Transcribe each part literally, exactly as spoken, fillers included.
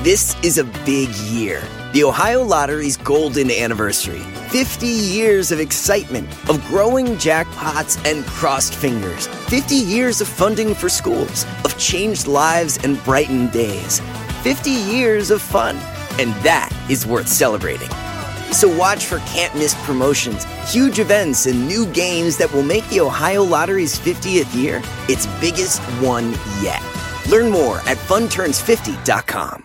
This is a big year. The Ohio Lottery's golden anniversary. fifty years of excitement, of growing jackpots and crossed fingers. fifty years of funding for schools, of changed lives and brightened days. fifty years of fun. And that is worth celebrating. So watch for can't-miss promotions, huge events, and new games that will make the Ohio Lottery's fiftieth year its biggest one yet. Learn more at fun turns fifty dot com.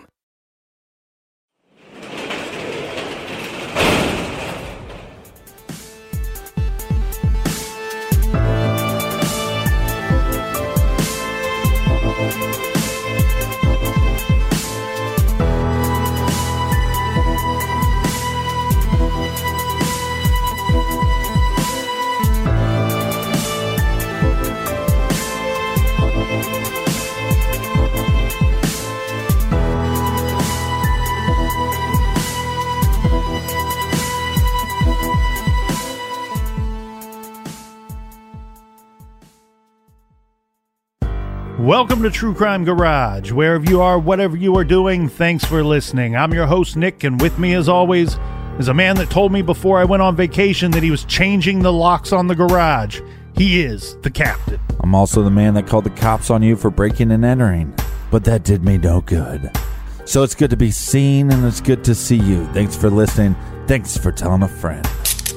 Welcome to True Crime Garage. Wherever you are, whatever you are doing, thanks for listening. I'm your host, Nick, and with me, as always, is a man that told me before I went on vacation that he was changing the locks on the garage. He is the captain. I'm also the man that called the cops on you for breaking and entering, but that did me no good. So it's good to be seen, and it's good to see you. Thanks for listening. Thanks for telling a friend.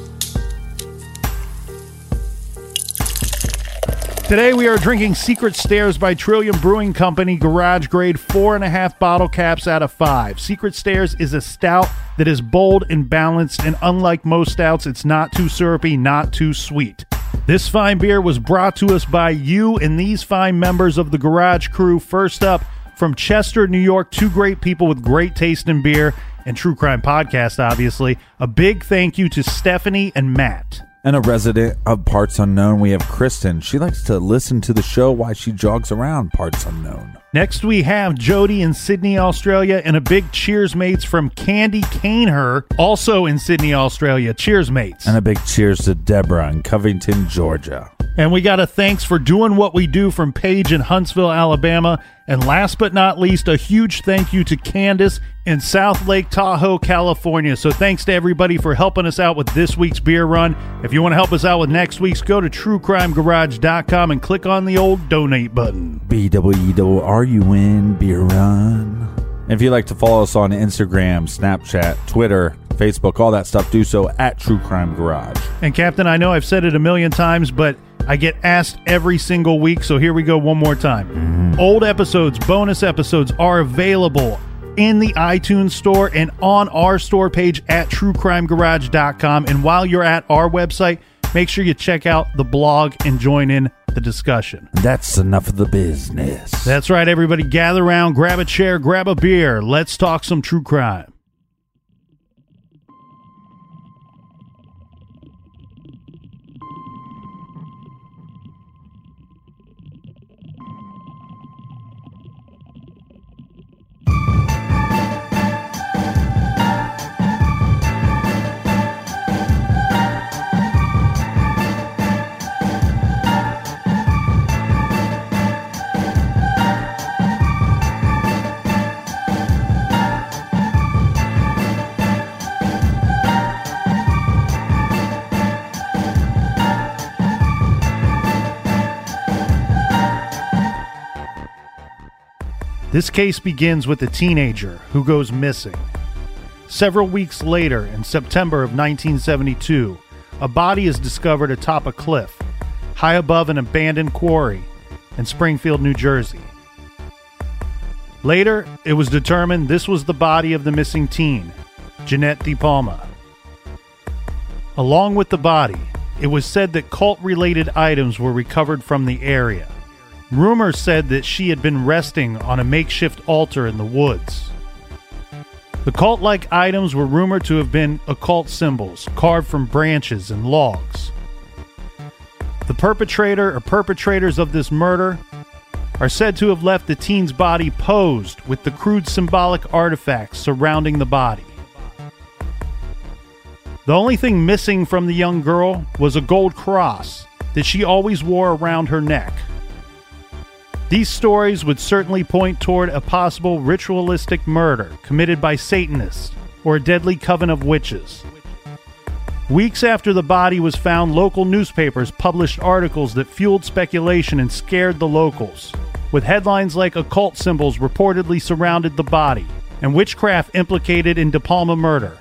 Today we are drinking Secret Stairs by Trillium Brewing Company, garage grade four and a half bottle caps out of five. Secret Stairs is a stout that is bold and balanced, and unlike most stouts, it's not too syrupy, not too sweet. This fine beer was brought to us by you and these fine members of the Garage Crew. First up, from Chester, New York, two great people with great taste in beer and True Crime Podcast, obviously. A big thank you to Stephanie and Matt. And a resident of Parts Unknown, we have Kristen. She likes to listen to the show while she jogs around Parts Unknown. Next, we have Jody in Sydney, Australia, and a big cheers mates from Candy Caneher, also in Sydney, Australia. Cheers, mates. And a big cheers to Deborah in Covington, Georgia. And we got a thanks for doing what we do from Paige in Huntsville, Alabama. And last but not least, a huge thank you to Candace in South Lake Tahoe, California. So thanks to everybody for helping us out with this week's beer run. If you want to help us out with next week's, go to true crime garage dot com and click on the old donate button. B W E W R U N Beer Run. And if you'd like to follow us on Instagram, Snapchat, Twitter, Facebook, all that stuff, do so at True Crime Garage. And Captain, I know I've said it a million times, but I get asked every single week, so here we go one more time. Mm-hmm. Old episodes, bonus episodes are available in the iTunes store and on our store page at true crime garage dot com. And while you're at our website, make sure you check out the blog and join in the discussion. That's enough of the business. That's right, everybody. Gather around, grab a chair, grab a beer. Let's talk some true crime. This case begins with a teenager who goes missing. Several weeks later, in September of nineteen seventy-two, a body is discovered atop a cliff, high above an abandoned quarry in Springfield, New Jersey. Later, it was determined this was the body of the missing teen, Jeanette DePalma. Along with the body, it was said that cult-related items were recovered from the area. Rumors said that she had been resting on a makeshift altar in the woods. The cult-like items were rumored to have been occult symbols carved from branches and logs. The perpetrator or perpetrators of this murder are said to have left the teen's body posed with the crude symbolic artifacts surrounding the body. The only thing missing from the young girl was a gold cross that she always wore around her neck. These stories would certainly point toward a possible ritualistic murder committed by Satanists or a deadly coven of witches. Weeks after the body was found, local newspapers published articles that fueled speculation and scared the locals, with headlines like occult symbols reportedly surrounded the body and witchcraft implicated in De Palma murder.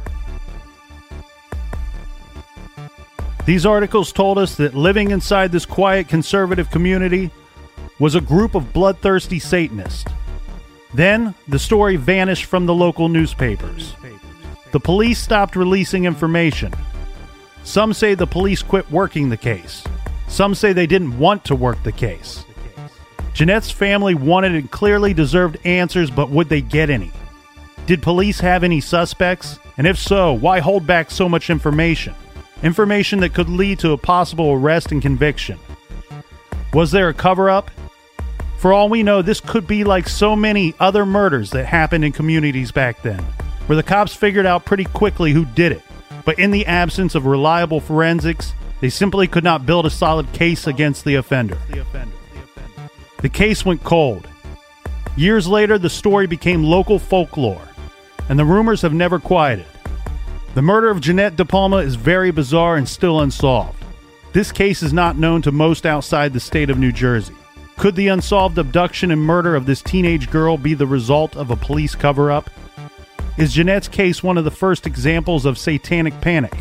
These articles told us that living inside this quiet conservative community was a group of bloodthirsty Satanists. Then, the story vanished from the local newspapers. The police stopped releasing information. Some say the police quit working the case. Some say they didn't want to work the case. Jeanette's family wanted and clearly deserved answers, but would they get any? Did police have any suspects? And if so, why hold back so much information? Information that could lead to a possible arrest and conviction. Was there a cover-up? For all we know, this could be like so many other murders that happened in communities back then, where the cops figured out pretty quickly who did it. But in the absence of reliable forensics, they simply could not build a solid case against the offender. The case went cold. Years later, the story became local folklore, and the rumors have never quieted. The murder of Jeanette De Palma is very bizarre and still unsolved. This case is not known to most outside the state of New Jersey. Could the unsolved abduction and murder of this teenage girl be the result of a police cover-up? Is Jeanette's case one of the first examples of satanic panic?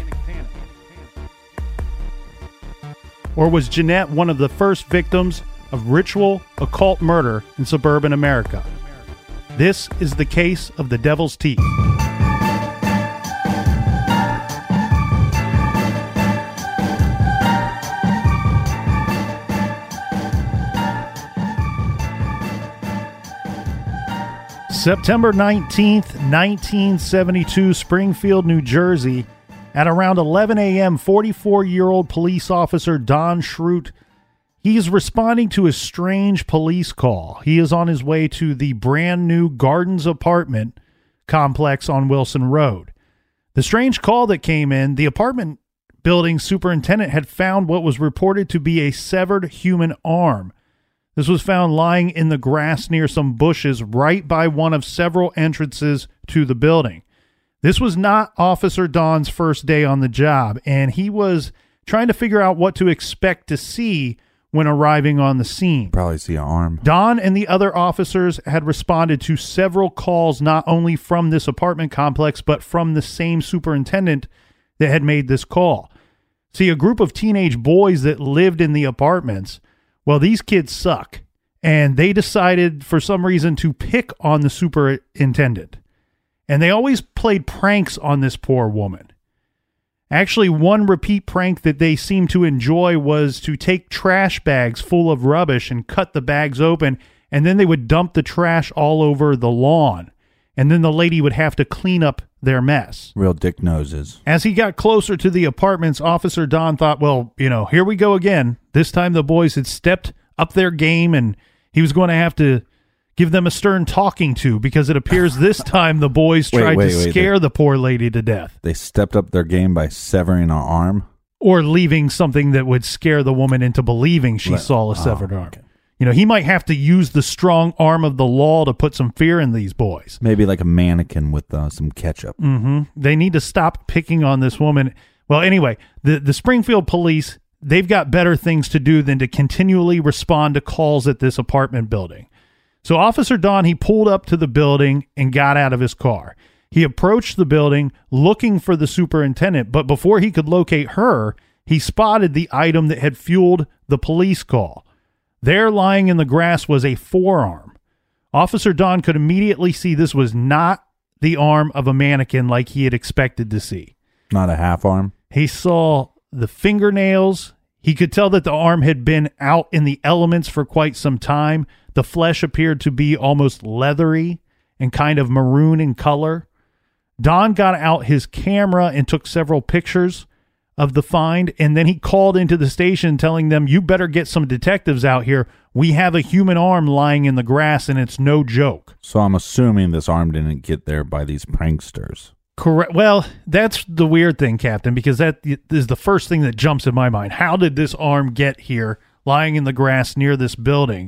Or was Jeanette one of the first victims of ritual occult murder in suburban America? This is the case of the Devil's Teeth. September nineteenth, nineteen seventy-two, Springfield, New Jersey. At around eleven a.m., forty-four-year-old police officer Don Schrute, he's responding to a strange police call. He is on his way to the brand new Gardens apartment complex on Wilson Road. The strange call that came in, the apartment building superintendent had found what was reported to be a severed human arm. This was found lying in the grass near some bushes right by one of several entrances to the building. This was not Officer Don's first day on the job, and he was trying to figure out what to expect to see when arriving on the scene. Probably see an arm. Don and the other officers had responded to several calls not only from this apartment complex, but from the same superintendent that had made this call. See, a group of teenage boys that lived in the apartments, well, these kids suck, and they decided for some reason to pick on the superintendent. And they always played pranks on this poor woman. Actually, one repeat prank that they seemed to enjoy was to take trash bags full of rubbish and cut the bags open, and then they would dump the trash all over the lawn. And then the lady would have to clean up their mess. Real dick noses. As he got closer to the apartments, Officer Don thought, well, you know, here we go again. This time the boys had stepped up their game, and he was going to have to give them a stern talking to, because it appears this time the boys Wait, tried wait, to wait, scare they- the poor lady to death. They stepped up their game by severing an arm? Or leaving something that would scare the woman into believing she Let- saw a oh, severed arm. okay. You know, he might have to use the strong arm of the law to put some fear in these boys. Maybe like a mannequin with uh, some ketchup. Mm-hmm. They need to stop picking on this woman. Well, anyway, the, the Springfield police, they've got better things to do than to continually respond to calls at this apartment building. So Officer Don, he pulled up to the building and got out of his car. He approached the building looking for the superintendent, but before he could locate her, he spotted the item that had fueled the police call. There, lying in the grass, was a forearm. Officer Don could immediately see this was not the arm of a mannequin like he had expected to see. Not a half arm? He saw the fingernails. He could tell that the arm had been out in the elements for quite some time. The flesh appeared to be almost leathery and kind of maroon in color. Don got out his camera and took several pictures of the find, and then he called into the station telling them, you better get some detectives out here. We have a human arm lying in the grass, and it's no joke. So I'm assuming this arm didn't get there by these pranksters. Correct. Well, that's the weird thing, Captain, because that is the first thing that jumps in my mind. How did this arm get here lying in the grass near this building?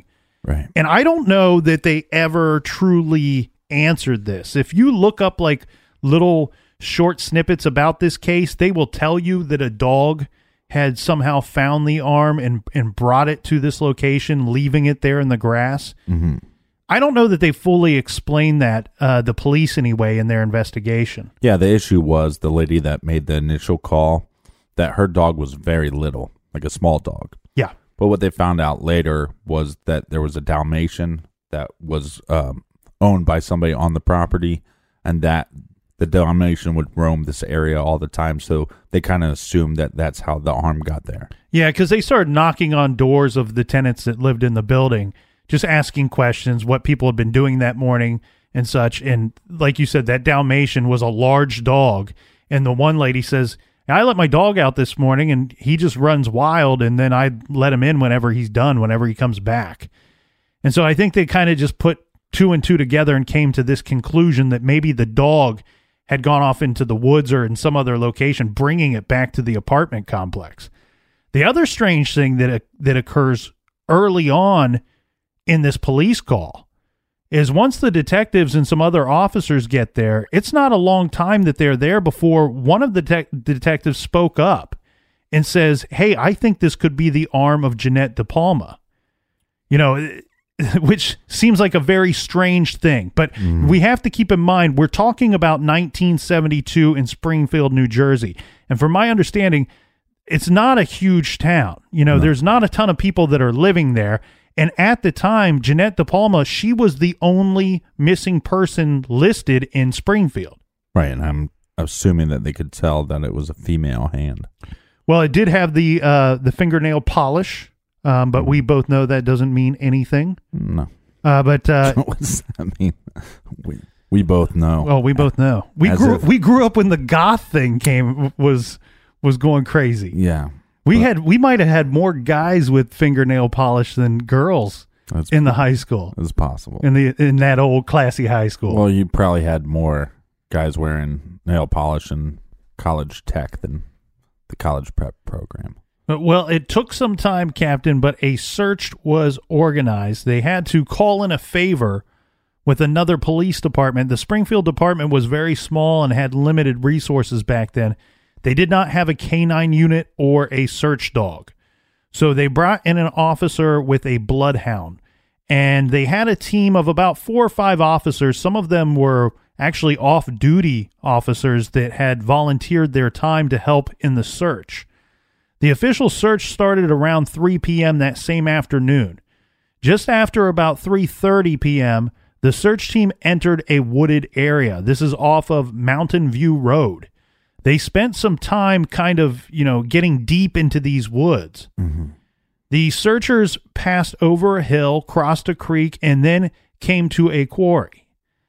Right. And I don't know that they ever truly answered this. If you look up like little short snippets about this case, they will tell you that a dog had somehow found the arm and, and brought it to this location, leaving it there in the grass. Mm-hmm. I don't know that they fully explained that, uh, the police anyway, in their investigation. Yeah, the issue was the lady that made the initial call, that her dog was very little, like a small dog. Yeah. But what they found out later was that there was a Dalmatian that was um, owned by somebody on the property, and that the Dalmatian would roam this area all the time, so they kind of assumed that that's how the arm got there. Yeah, because they started knocking on doors of the tenants that lived in the building, just asking questions, what people had been doing that morning and such. And like you said, that Dalmatian was a large dog, and the one lady says, I let my dog out this morning, and he just runs wild, and then I let him in whenever he's done, whenever he comes back. And so I think they kind of just put two and two together and came to this conclusion that maybe the dog had gone off into the woods or in some other location, bringing it back to the apartment complex. The other strange thing that that occurs early on in this police call is once the detectives and some other officers get there, it's not a long time that they're there before one of the te- detectives spoke up and says, hey, I think this could be the arm of Jeanette De Palma. You know, which seems like a very strange thing. But mm. we have to keep in mind, we're talking about nineteen seventy-two in Springfield, New Jersey. And from my understanding, it's not a huge town. You know, no. There's not a ton of people that are living there. And at the time, Jeanette De Palma, she was the only missing person listed in Springfield. Right, and I'm assuming that they could tell that it was a female hand. Well, it did have the uh, the fingernail polish. Um, but we both know that doesn't mean anything. No. Uh, but uh, what does that mean? We we both know. Well, we both know. We As grew if- we grew up when the goth thing came was was going crazy. Yeah. We but- had we might have had more guys with fingernail polish than girls That's in the high school. It's possible. In the in that old classy high school. Well, you probably had more guys wearing nail polish in college tech than the college prep program. Well, it took some time, Captain, but a search was organized. They had to call in a favor with another police department. The Springfield department was very small and had limited resources back then. They did not have a canine unit or a search dog. So they brought in an officer with a bloodhound, and they had a team of about four or five officers. Some of them were actually off-duty officers that had volunteered their time to help in the search. The official search started around three p.m. that same afternoon. Just after about three thirty p.m., the search team entered a wooded area. This is off of Mountain View Road. They spent some time kind of, you know, getting deep into these woods. Mm-hmm. The searchers passed over a hill, crossed a creek, and then came to a quarry.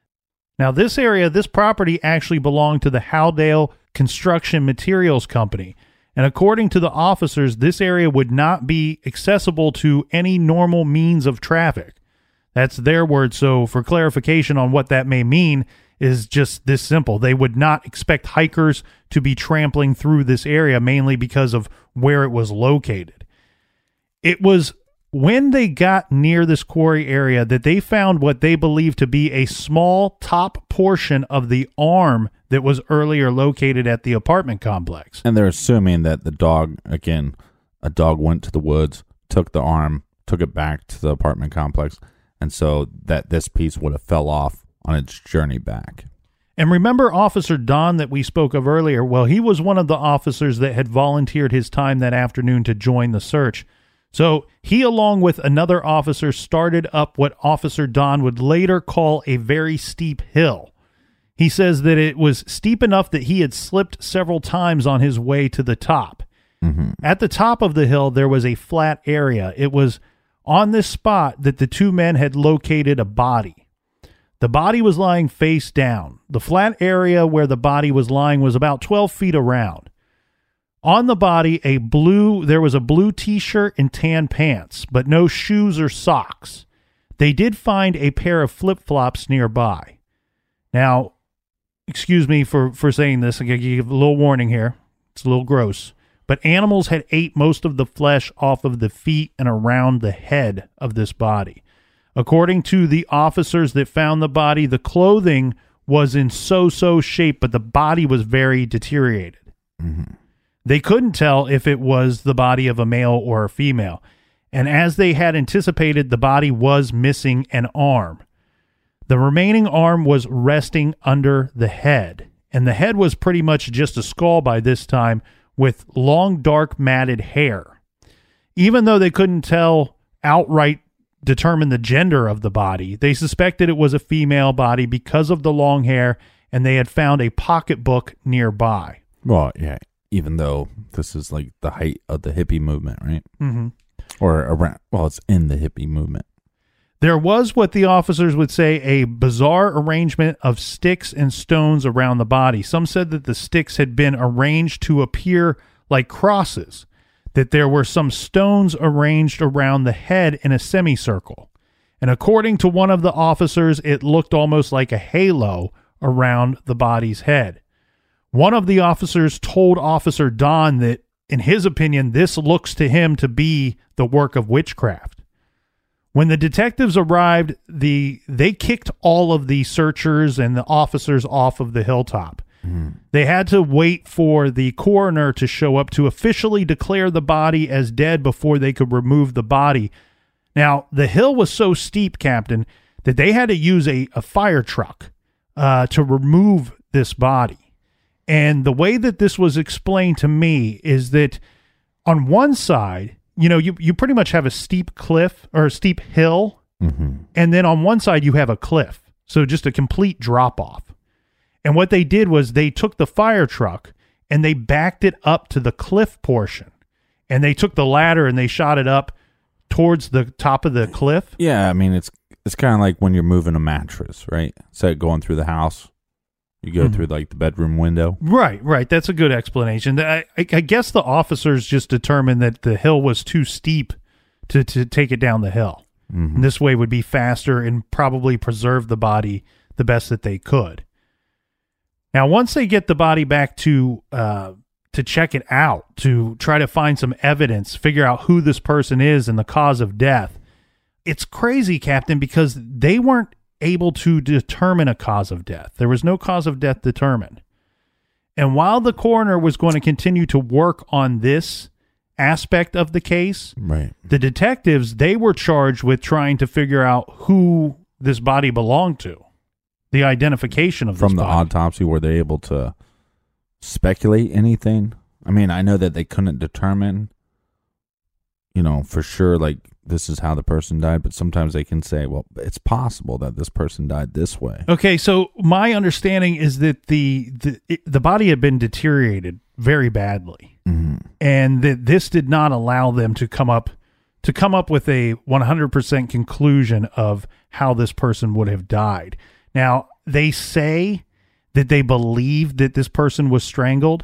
Now, this area, this property actually belonged to the Howdale Construction Materials Company. And according to the officers, this area would not be accessible to any normal means of traffic. That's their word. So for clarification on what that may mean is just this simple. They would not expect hikers to be trampling through this area, mainly because of where it was located. It was when they got near this quarry area that they found what they believed to be a small top portion of the arm that was earlier located at the apartment complex. And they're assuming that the dog, again, a dog went to the woods, took the arm, took it back to the apartment complex, and so that this piece would have fell off on its journey back. And remember Officer Don that we spoke of earlier? Well, he was one of the officers that had volunteered his time that afternoon to join the search. So he, along with another officer, started up what Officer Don would later call a very steep hill. He says that it was steep enough that he had slipped several times on his way to the top. Mm-hmm. At the top of the hill, there was a flat area. It was on this spot that the two men had located a body. The body was lying face down. The flat area where the body was lying was about twelve feet around. On the body, a blue there was a blue T-shirt and tan pants, but no shoes or socks. They did find a pair of flip-flops nearby. Now, excuse me for, for saying this. I'm going to give a little warning here. It's a little gross. But animals had ate most of the flesh off of the feet and around the head of this body. According to the officers that found the body, the clothing was in so-so shape, but the body was very deteriorated. Mm-hmm. They couldn't tell if it was the body of a male or a female. And as they had anticipated, the body was missing an arm. The remaining arm was resting under the head, and the head was pretty much just a skull by this time with long, dark, matted hair. Even though they couldn't tell outright determine the gender of the body, they suspected it was a female body because of the long hair, and they had found a pocketbook nearby. Well, yeah, even though this is like the height of the hippie movement, right? Mm-hmm. Or around, well, it's in the hippie movement. There was what the officers would say a bizarre arrangement of sticks and stones around the body. Some said that the sticks had been arranged to appear like crosses, that there were some stones arranged around the head in a semicircle. And according to one of the officers, it looked almost like a halo around the body's head. One of the officers told Officer Don that, in his opinion, this looks to him to be the work of witchcraft. When the detectives arrived, the they kicked all of the searchers and the officers off of the hilltop. Mm. They had to wait for the coroner to show up to officially declare the body as dead before they could remove the body. Now, the hill was so steep, Captain, that they had to use a, a fire truck uh, to remove this body. And the way that this was explained to me is that on one side, you know, you, you pretty much have a steep cliff or a steep hill, mm-hmm. and then on one side you have a cliff. So just a complete drop off. And what they did was they took the fire truck and they backed it up to the cliff portion. And they took the ladder and they shot it up towards the top of the cliff. Yeah, I mean, it's it's kind of like when you're moving a mattress, right? Instead of going through the house, you go mm-hmm. through like the bedroom window. Right, right. That's a good explanation. I, I, I guess the officers just determined that the hill was too steep to, to take it down the hill. Mm-hmm. And this way would be faster and probably preserve the body the best that they could. Now, once they get the body back to uh, to check it out, to try to find some evidence, figure out who this person is and the cause of death, it's crazy, Captain, because they weren't able to determine a cause of death. There was no cause of death determined. And while the coroner was going to continue to work on this aspect of the case, right, the detectives, they were charged with trying to figure out who this body belonged to. The identification of this From the body. autopsy, were they able to speculate anything? I mean, I know that they couldn't determine, you know, for sure, like, this is how the person died, but sometimes they can say, well, it's possible that this person died this way. Okay, so my understanding is that the the, it, the body had been deteriorated very badly, mm-hmm. and that this did not allow them to come up to come up with a one hundred percent conclusion of how this person would have died. Now, they say that they believe that this person was strangled.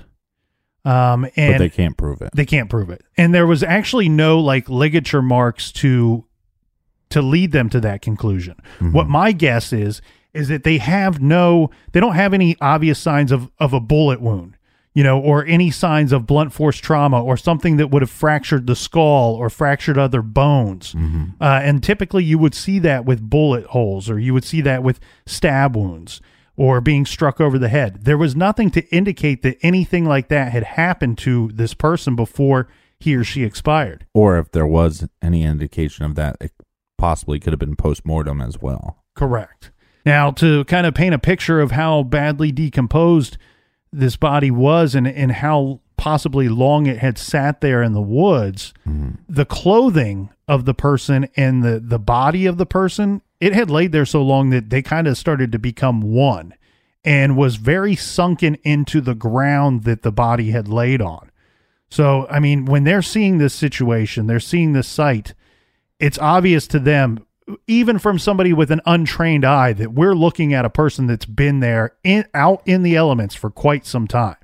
Um, and but they can't prove it. They can't prove it. And there was actually no like ligature marks to to lead them to that conclusion. Mm-hmm. What my guess is, is that they have no, they don't have any obvious signs of, of a bullet wound, you know, or any signs of blunt force trauma or something that would have fractured the skull or fractured other bones. Mm-hmm. Uh, and typically you would see that with bullet holes, or you would see that with stab wounds, or being struck over the head. There was nothing to indicate that anything like that had happened to this person before he or she expired. Or if there was any indication of that, it possibly could have been post-mortem as well. Correct. Now, to kind of paint a picture of how badly decomposed this body was and, and how possibly long it had sat there in the woods, mm-hmm. the clothing of the person and the, the body of the person, it had laid there so long that they kind of started to become one and was very sunken into the ground that the body had laid on. So, I mean, when they're seeing this situation, they're seeing this sight, it's obvious to them, even from somebody with an untrained eye, that we're looking at a person that's been there in, out in the elements for quite some time.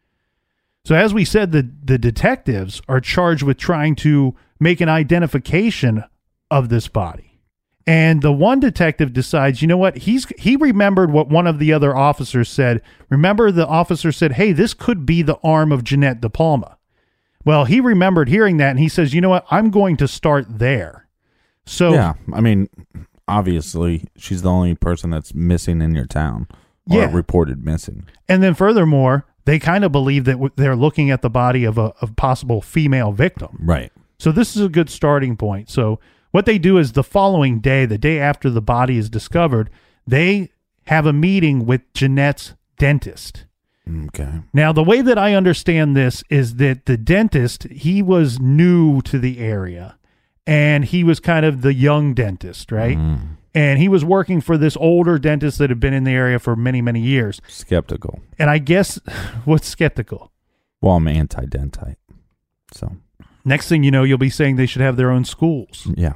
So as we said, the, the detectives are charged with trying to make an identification of this body. And the one detective decides, you know what, he's he remembered what one of the other officers said. Remember, the officer said, hey, this could be the arm of Jeanette De Palma. Well, he remembered hearing that, and he says, you know what, I'm going to start there. So yeah, I mean, obviously she's the only person that's missing in your town or Yeah. reported missing. And then furthermore, they kind of believe that w- they're looking at the body of a of possible female victim. Right. So this is a good starting point. So what they do is the following day, the day after the body is discovered, they have a meeting with Jeanette's dentist. Okay. Now, the way that I understand this is that the dentist, he was new to the area, and he was kind of the young dentist, right? Mm. And he was working for this older dentist that had been in the area for many, many years. Skeptical. And I guess, what's skeptical? Well, I'm anti-dentite. So, Next thing you know, you'll be saying they should have their own schools. yeah.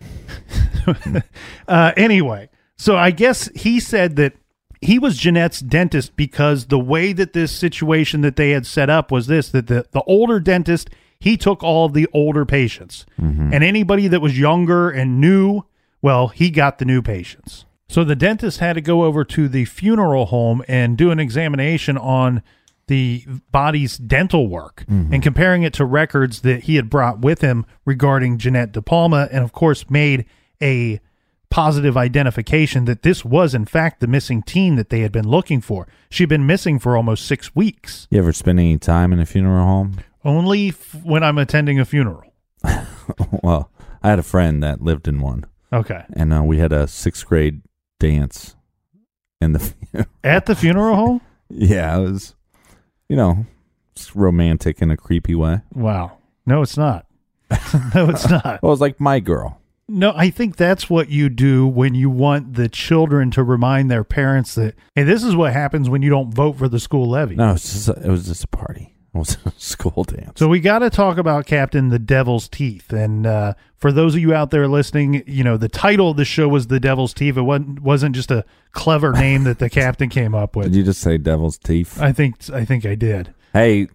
uh, anyway, so I guess he said that he was Jeanette's dentist because the way that this situation that they had set up was this, that the, the older dentist, he took all of the older patients. Mm-hmm. And anybody that was younger and new, well, he got the new patients. So the dentist had to go over to the funeral home and do an examination on the body's dental work Mm-hmm. and comparing it to records that he had brought with him regarding Jeanette De Palma, and of course made a positive identification that this was in fact the missing teen that they had been looking for. She'd been missing for almost six weeks. You ever spend any time in a funeral home? Only f- when I'm attending a funeral. Well, I had a friend that lived in one, Okay. and uh, we had a sixth grade dance in the At the funeral home? yeah, it was, you know, it's romantic in a creepy way. Wow. No, it's not. No, it's not. Well, it was like my girl. No, I think that's what you do when you want the children to remind their parents that, hey, this is what happens when you don't vote for the school levy. No, it was just a, it was just a party. It was a school dance. So we got to talk about Captain The Devil's Teeth. And uh, for those of you out there listening, you know, the title of the show was The Devil's Teeth. It wasn't, wasn't just a clever name that the captain came up with. Did you just say devil's teeth? I think I think I did. Hey,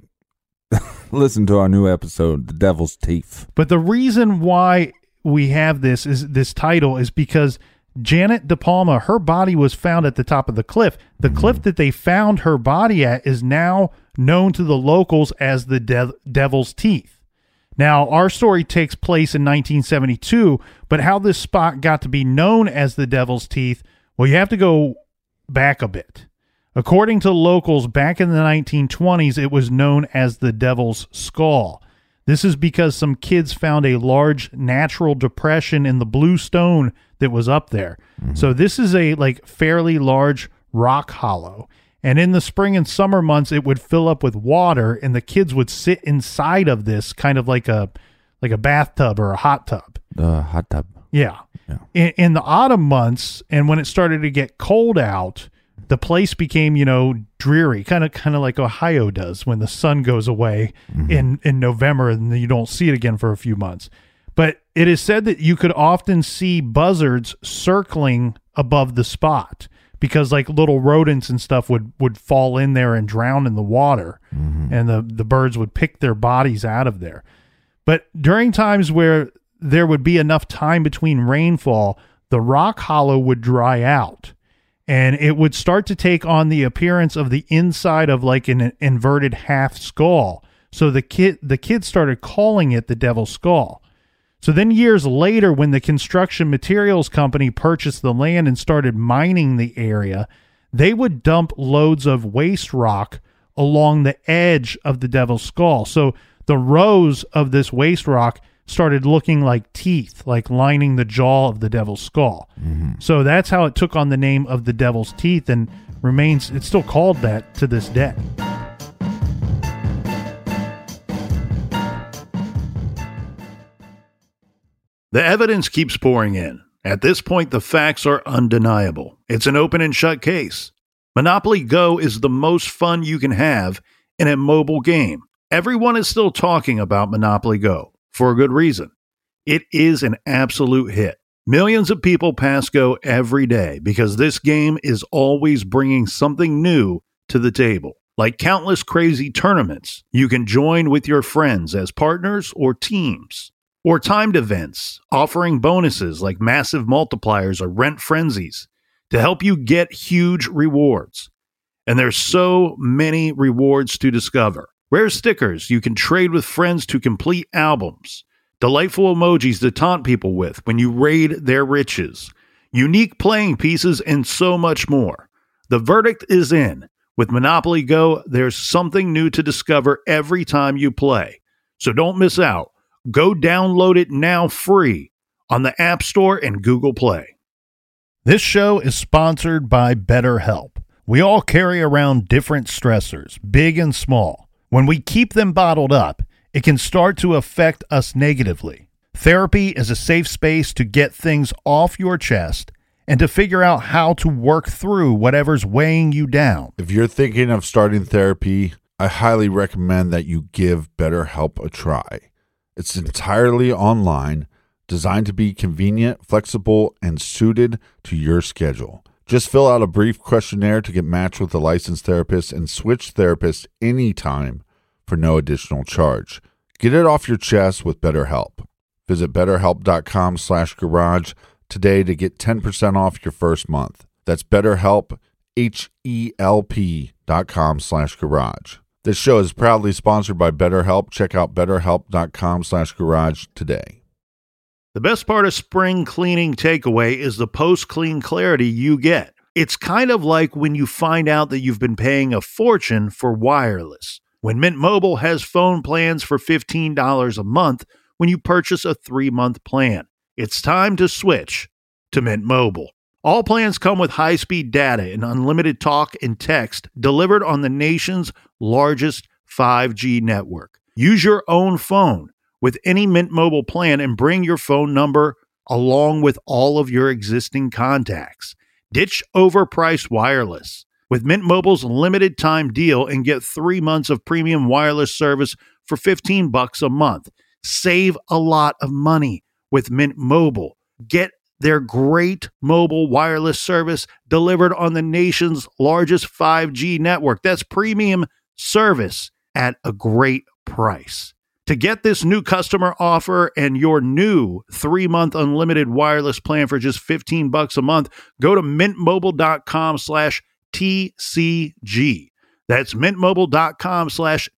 listen to our new episode, The Devil's Teeth. But the reason why we have this is this title is because Janet De Palma, her body was found at the top of the cliff. The mm-hmm. cliff that they found her body at is now known to the locals as the De- Devil's Teeth. Now, our story takes place in nineteen seventy-two, but how this spot got to be known as the Devil's Teeth, well, you have to go back a bit. According to locals, back in the nineteen twenties, it was known as the Devil's Skull. This is because some kids found a large natural depression in the blue stone that was up there. Mm-hmm. So this is a like fairly large rock hollow. And in the spring and summer months, it would fill up with water, and the kids would sit inside of this kind of like a like a bathtub or a hot tub. The hot tub. Yeah. yeah. In, in the autumn months, and when it started to get cold out, the place became, you know, dreary, kind of kind of like Ohio does when the sun goes away mm-hmm. in, in November and you don't see it again for a few months. But it is said that you could often see buzzards circling above the spot because like little rodents and stuff would, would fall in there and drown in the water, mm-hmm. and the, the birds would pick their bodies out of there. But during times where there would be enough time between rainfall, the rock hollow would dry out. And it would start to take on the appearance of the inside of like an inverted half skull. So the kid, the kids started calling it the Devil's Skull. So then years later, when the construction materials company purchased the land and started mining the area, they would dump loads of waste rock along the edge of the Devil's Skull. So the rows of this waste rock started looking like teeth, like lining the jaw of the Devil's Skull. Mm-hmm. So that's how it took on the name of the Devil's Teeth and remains, it's still called that to this day. The evidence keeps pouring in. At this point, the facts are undeniable. It's an open and shut case. Monopoly Go is the most fun you can have in a mobile game. Everyone is still talking about Monopoly Go. For a good reason. It is an absolute hit. Millions of people pass Go every day because this game is always bringing something new to the table. Like countless crazy tournaments you can join with your friends as partners or teams. Or timed events offering bonuses like massive multipliers or rent frenzies to help you get huge rewards. And there's so many rewards to discover. Rare stickers you can trade with friends to complete albums. Delightful emojis to taunt people with when you raid their riches. unique playing pieces, and so much more. The verdict is in. With Monopoly Go, there's something new to discover every time you play. So don't miss out. Go download it now free on the App Store and Google Play. This show is sponsored by BetterHelp. We all carry around different stressors, big and small. When we keep them bottled up, it can start to affect us negatively. Therapy is a safe space to get things off your chest and to figure out how to work through whatever's weighing you down. If you're thinking of starting therapy, I highly recommend that you give BetterHelp a try. It's entirely online, designed to be convenient, flexible, and suited to your schedule. Just fill out a brief questionnaire to get matched with a licensed therapist and switch therapists anytime for no additional charge. Get it off your chest with BetterHelp. Visit betterhelp.com slash garage today to get ten percent off your first month. That's BetterHelp, H-E-L-P dot com slash garage. This show is proudly sponsored by BetterHelp. Check out betterhelp.com slash garage today. The best part of spring cleaning takeaway is the post-clean clarity you get. It's kind of like when you find out that you've been paying a fortune for wireless. When Mint Mobile has phone plans for fifteen dollars a month when you purchase a three-month plan. It's time to switch to Mint Mobile. All plans come with high-speed data and unlimited talk and text delivered on the nation's largest five G network. Use your own phone with any Mint Mobile plan and bring your phone number along with all of your existing contacts. Ditch overpriced wireless with Mint Mobile's limited time deal and get three months of premium wireless service for fifteen bucks a month. Save a lot of money with Mint Mobile. Get their great mobile wireless service delivered on the nation's largest five G network. That's premium service at a great price. To get this new customer offer and your new three-month unlimited wireless plan for just fifteen bucks a month, go to mintmobile.com slash TCG. That's mintmobile.com slash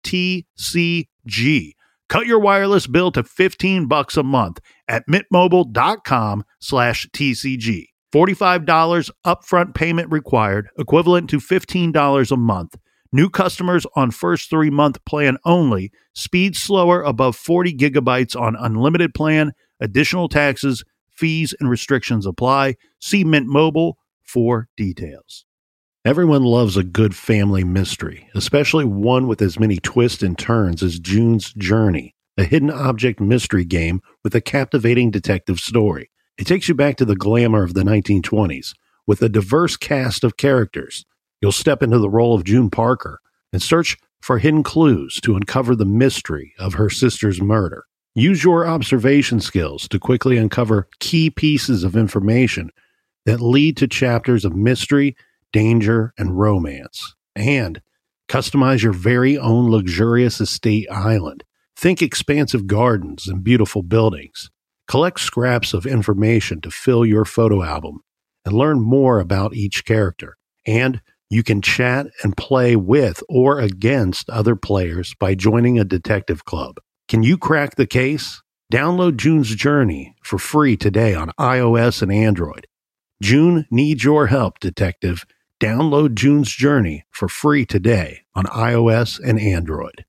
TCG. Cut your wireless bill to fifteen bucks a month at mintmobile.com slash TCG. forty-five dollars upfront payment required, equivalent to fifteen dollars a month. New customers on first three-month plan only. Speed slower above forty gigabytes on unlimited plan. Additional taxes, fees, and restrictions apply. See Mint Mobile for details. Everyone loves a good family mystery, especially one with as many twists and turns as June's Journey, a hidden object mystery game with a captivating detective story. It takes you back to the glamour of the nineteen twenties with a diverse cast of characters. You'll step into the role of June Parker and search for hidden clues to uncover the mystery of her sister's murder. Use your observation skills to quickly uncover key pieces of information that lead to chapters of mystery, danger, and romance. And customize your very own luxurious estate island. Think expansive gardens and beautiful buildings. Collect scraps of information to fill your photo album and learn more about each character. And you can chat and play with or against other players by joining a detective club. Can you crack the case? Download June's Journey for free today on iOS and Android. June needs your help, detective. Download June's Journey for free today on iOS and Android.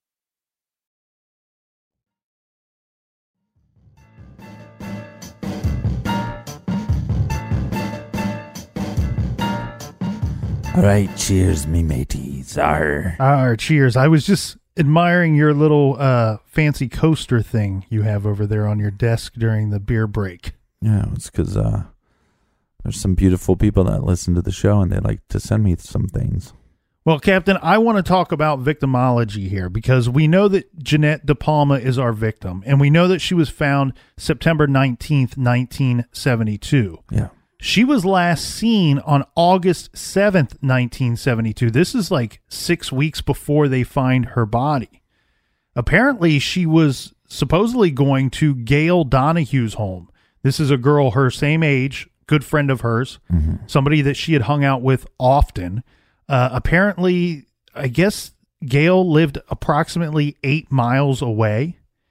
All right, cheers, me mateys. Arr. Arr, cheers. I was just admiring your little uh, fancy coaster thing you have over there on your desk during the beer break. Yeah, it's because uh, there's some beautiful people that listen to the show, and they like to send me some things. Well, Captain, I want to talk about victimology here because we know that Jeanette De Palma is our victim, and we know that she was found September nineteenth, nineteen seventy-two. Yeah. She was last seen on August seventh, nineteen seventy-two. This is like six weeks before they find her body. Apparently, she was supposedly going to Gail Donahue's home. This is a girl her same age, good friend of hers, mm-hmm. somebody that she had hung out with often. Uh, apparently, I guess Gail lived approximately eight miles away.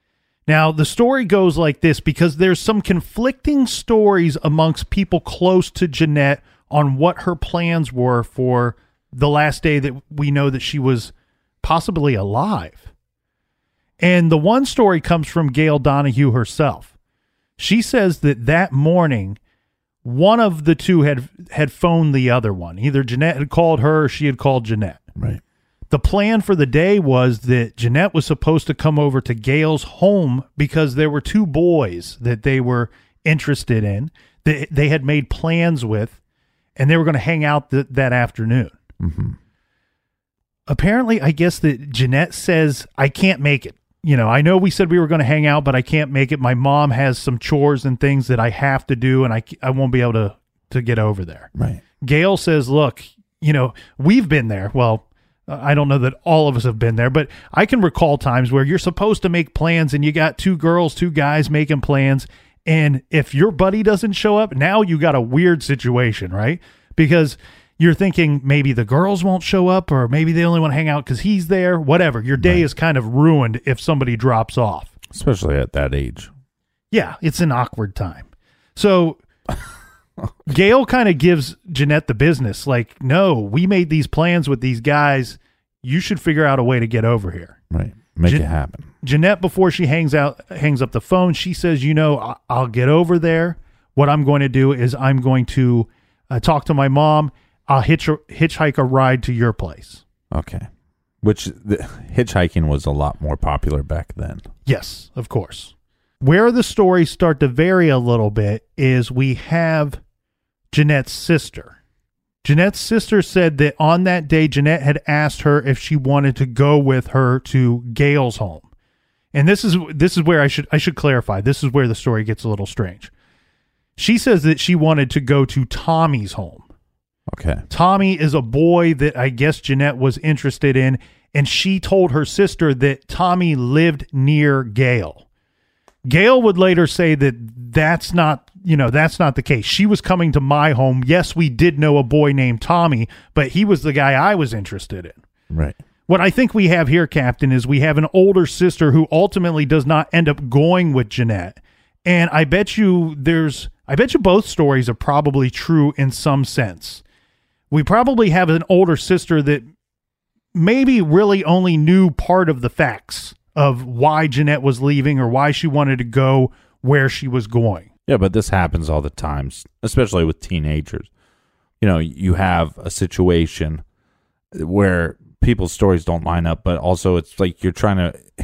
Now, the story goes like this because there's some conflicting stories amongst people close to Jeanette on what her plans were for the last day that we know that she was possibly alive. And the one story comes from Gail Donahue herself. She says that that morning, one of the two had had phoned the other one. Either Jeanette had called her or she had called Jeanette. Right. The plan for the day was that Jeanette was supposed to come over to Gail's home because there were two boys that they were interested in, that they had made plans with, and they were going to hang out th- that afternoon. Mm-hmm. Apparently, I guess that Jeanette says, I can't make it. You know, I know we said we were going to hang out, but I can't make it. My mom has some chores and things that I have to do, and I, I won't be able to, to get over there. Right. Gail says, look, you know, we've been there. Well, I don't know that all of us have been there, but I can recall times where you're supposed to make plans and you got two girls, two guys making plans. And if your buddy doesn't show up, now you got a weird situation, right? Because you're thinking maybe the girls won't show up, or maybe they only want to hang out because he's there, whatever. Your day Right. is kind of ruined if somebody drops off. Especially at that age. Yeah, it's an awkward time. So Gail kind of gives Jeanette the business. Like, no, we made these plans with these guys. You should figure out a way to get over here. Right. Make Jan- it happen. Jeanette, before she hangs out, hangs up the phone, she says, you know, I- I'll get over there. What I'm going to do is I'm going to uh, talk to my mom. I'll hitch a, hitchhike a ride to your place. Okay. Which the, hitchhiking was a lot more popular back then. Yes, of course. Where the stories start to vary a little bit is we have Jeanette's sister. Jeanette's sister said that on that day, Jeanette had asked her if she wanted to go with her to Gail's home. And this is this is where I should I should clarify. This is where the story gets a little strange. She says that she wanted to go to Tommy's home. Okay. Tommy is a boy that I guess Jeanette was interested in, and she told her sister that Tommy lived near Gail. Gail would later say that that's not, you know, that's not the case. She was coming to my home. Yes, we did know a boy named Tommy, but he was the guy I was interested in. Right. What I think we have here, Captain, is we have an older sister who ultimately does not end up going with Jeanette. And I bet you there's, I bet you both stories are probably true in some sense. We probably have an older sister that maybe really only knew part of the facts of why Jeanette was leaving or why she wanted to go where she was going. Yeah, but this happens all the time, especially with teenagers. You know, you have a situation where people's stories don't line up, but also it's like you're trying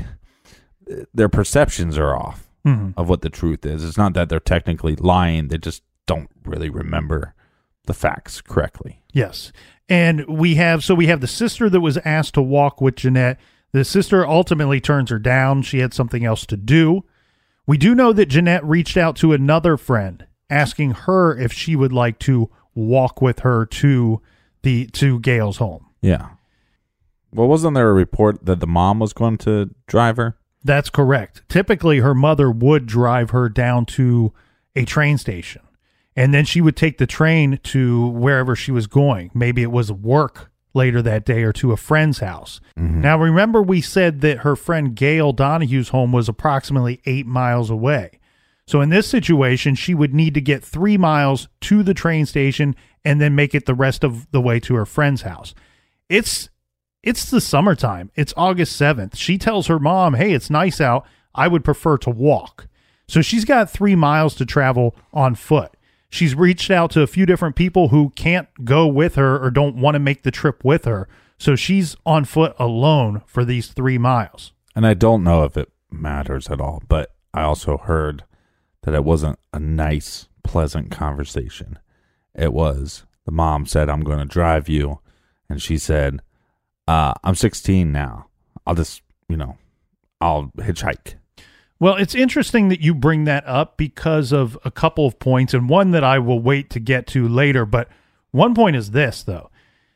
to, their perceptions are off mm-hmm. of what the truth is. It's not that they're technically lying, they just don't really remember the facts correctly. Yes. And we have, so we have the sister that was asked to walk with Jeanette. The sister ultimately turns her down. She had something else to do. We do know that Jeanette reached out to another friend asking her if she would like to walk with her to the, to Gail's home. Yeah. Well, wasn't there a report that the mom was going to drive her? That's correct. Typically, her mother would drive her down to a train station, and then she would take the train to wherever she was going. Maybe it was work later that day or to a friend's house. Mm-hmm. Now, remember we said that her friend Gail Donahue's home was approximately eight miles away. So in this situation, she would need to get three miles to the train station and then make it the rest of the way to her friend's house. It's it's the summertime. It's August seventh. She tells her mom, hey, it's nice out. I would prefer to walk. So she's got three miles to travel on foot. She's reached out to a few different people who can't go with her or don't want to make the trip with her. So she's on foot alone for these three miles. And I don't know if it matters at all, but I also heard that it wasn't a nice, pleasant conversation. It was, the mom said, I'm going to drive you. And she said, uh, I'm sixteen now. I'll just, you know, I'll hitchhike. Well, it's interesting that you bring that up because of a couple of points, and one that I will wait to get to later. But one point is this, though.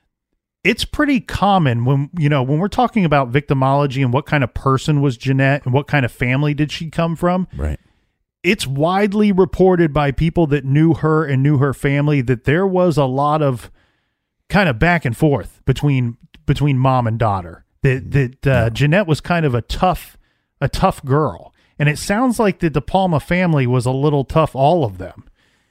It's pretty common when, you know, when we're talking about victimology and what kind of person was Jeanette and what kind of family did she come from. Right. It's widely reported by people that knew her and knew her family that there was a lot of kind of back and forth between between mom and daughter. That that uh, yeah. Jeanette was kind of a tough a tough girl. And it sounds like the De Palma family was a little tough, all of them.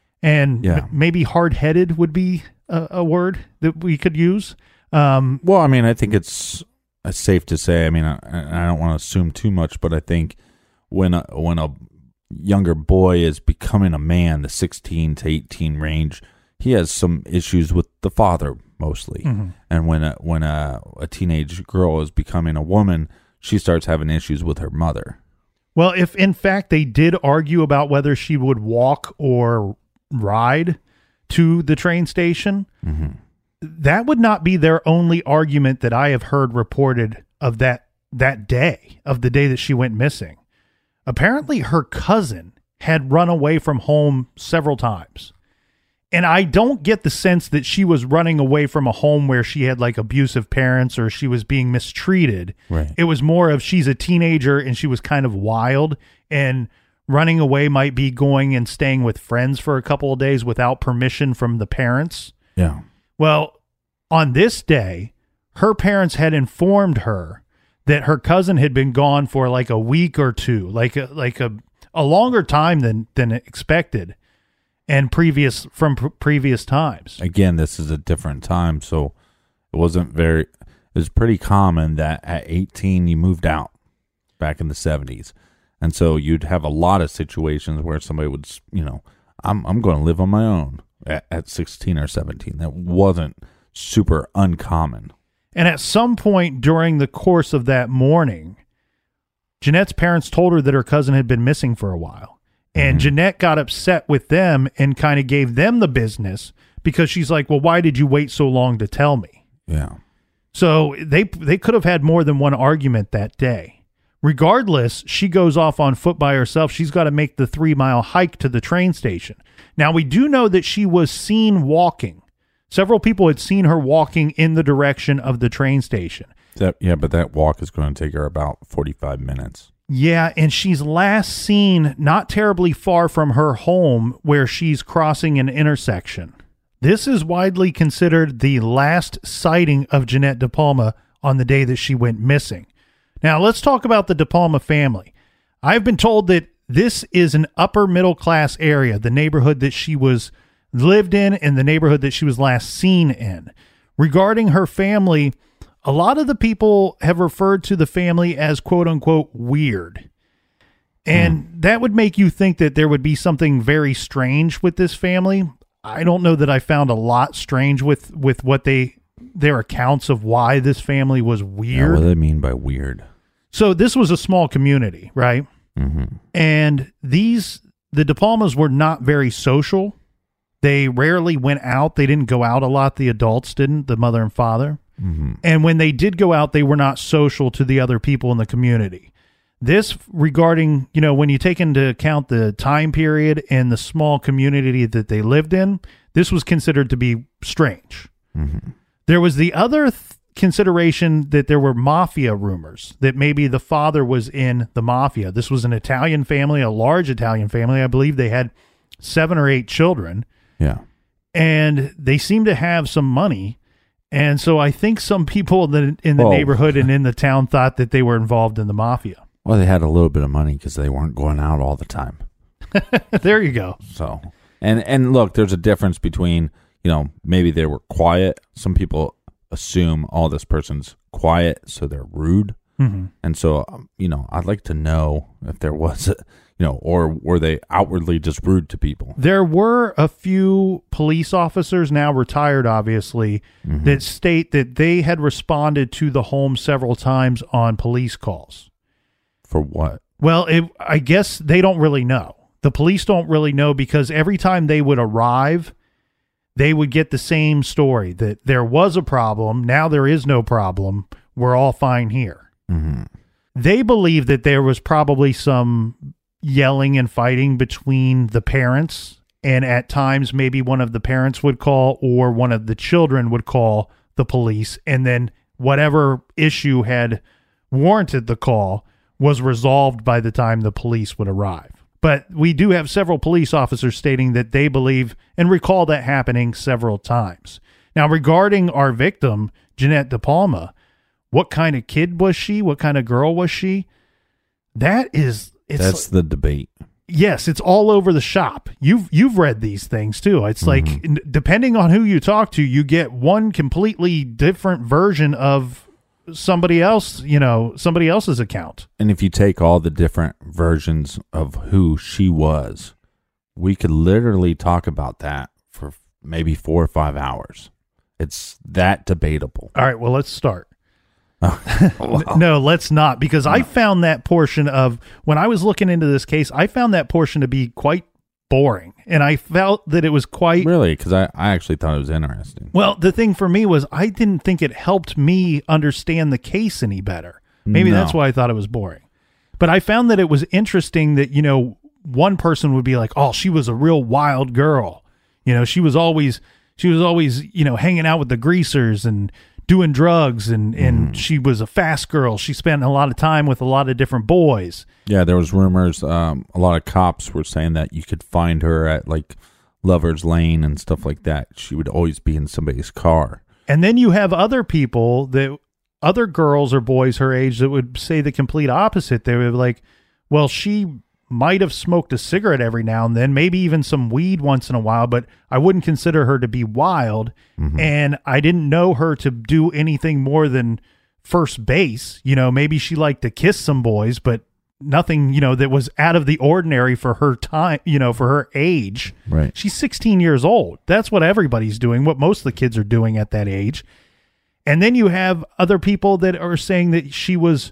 And Yeah. m- maybe hard-headed would be a, a word that we could use. Um, Well, I mean, I think it's, it's safe to say. I mean, I, I don't want to assume too much, but I think when a, when a younger boy is becoming a man, the sixteen to eighteen range, he has some issues with the father mostly. Mhm. And when a, when a, a teenage girl is becoming a woman, she starts having issues with her mother. Well, if in fact they did argue about whether she would walk or ride to the train station, Mm-hmm. that would not be their only argument that I have heard reported of that that day, of the day that she went missing. Apparently her cousin had run away from home several times. And I don't get the sense that she was running away from a home where she had like abusive parents or she was being mistreated. Right. It was more of she's a teenager and she was kind of wild, and running away might be going and staying with friends for a couple of days without permission from the parents. Yeah. Well, on this day, her parents had informed her that her cousin had been gone for like a week or two, like a, like a, a longer time than, than expected. And previous from pr- previous times. Again, this is a different time, so it wasn't very. It was pretty common that at eighteen you moved out back in the seventies, and so you'd have a lot of situations where somebody would, you know, I'm I'm going to live on my own at, at sixteen or seventeen. That wasn't super uncommon. And at some point during the course of that morning, Jeanette's parents told her that her cousin had been missing for a while. And Mm-hmm. Jeanette got upset with them and kind of gave them the business because she's like, well, why did you wait so long to tell me? Yeah. So they they could have had more than one argument that day. Regardless, she goes off on foot by herself. She's got to make the three-mile hike to the train station. Now, we do know that she was seen walking. Several people had seen her walking in the direction of the train station. That, yeah, but that walk is going to take her about forty-five minutes. Yeah, and she's last seen not terribly far from her home where she's crossing an intersection. This is widely considered the last sighting of Jeanette De Palma on the day that she went missing. Now, let's talk about the De Palma family. I've been told that this is an upper middle class area, the neighborhood that she was lived in and the neighborhood that she was last seen in. Regarding her family, a lot of the people have referred to the family as quote unquote weird. And hmm. that would make you think that there would be something very strange with this family. I don't know that I found a lot strange with, with what they, their accounts of why this family was weird. Yeah, what do they mean by weird? So this was a small community, right? Mm-hmm. And these, the De Palmas were not very social. They rarely went out. They didn't go out a lot. The adults didn't, the mother and father. Mm-hmm. And when they did go out, they were not social to the other people in the community. This regarding, you know, when you take into account the time period and the small community that they lived in, this was considered to be strange. Mm-hmm. There was the other th- consideration that there were mafia rumors that maybe the father was in the mafia. This was an Italian family, a large Italian family. I believe they had seven or eight children. Yeah. And they seemed to have some money. And so I think some people in the, in the Whoa. neighborhood and in the town thought that they were involved in the mafia. Well, they had a little bit of money because they weren't going out all the time. There you go. So, and and look, there's a difference between, you know, maybe they were quiet. Some people assume, oh, this person's quiet, so they're rude. Mm-hmm. And so, um, you know, I'd like to know if there was, a, you know, or were they outwardly just rude to people? There were a few police officers, now retired, obviously, Mm-hmm. that state that they had responded to the home several times on police calls. For what? Well, it, I guess they don't really know. The police don't really know because every time they would arrive, they would get the same story that there was a problem. Now there is no problem. We're all fine here. Mm-hmm. They believe that there was probably some yelling and fighting between the parents, and at times maybe one of the parents would call or one of the children would call the police, and then whatever issue had warranted the call was resolved by the time the police would arrive. But we do have several police officers stating that they believe and recall that happening several times. Now, regarding our victim, Jeanette De Palma, what kind of kid was she? What kind of girl was she? That is it's That's the debate. Yes, it's all over the shop. You've you've read these things too. It's like Mm-hmm. n- depending on who you talk to, you get one completely different version of somebody else, you know, somebody else's account. And if you take all the different versions of who she was, we could literally talk about that for maybe four or five hours. It's that debatable. All right, well, let's start. Wow. No, let's not, because I found that portion of when I was looking into this case, I found that portion to be quite boring, and I felt that it was quite Really? Because I, I actually thought it was interesting. well. The thing for me was I didn't think it helped me understand the case any better. Maybe No. that's why I thought it was boring. But I found that it was interesting that, you know, one person would be like, "Oh, she was a real wild girl. You know, she was always she was always, you know, hanging out with the greasers and doing drugs, and and she was a fast girl. She spent a lot of time with a lot of different boys." Yeah, there was rumors. Um, a lot of cops were saying that you could find her at like Lover's Lane and stuff like that. She would always be in somebody's car. And then you have other people that other girls or boys her age that would say the complete opposite. They were like, well, she might have smoked a cigarette every now and then, maybe even some weed once in a while, but I wouldn't consider her to be wild. Mm-hmm. And I didn't know her to do anything more than first base. You know, maybe she liked to kiss some boys, but nothing, you know, that was out of the ordinary for her time, you know, for her age. Right. She's sixteen years old. That's what everybody's doing, what most of the kids are doing at that age. And then you have other people that are saying that she was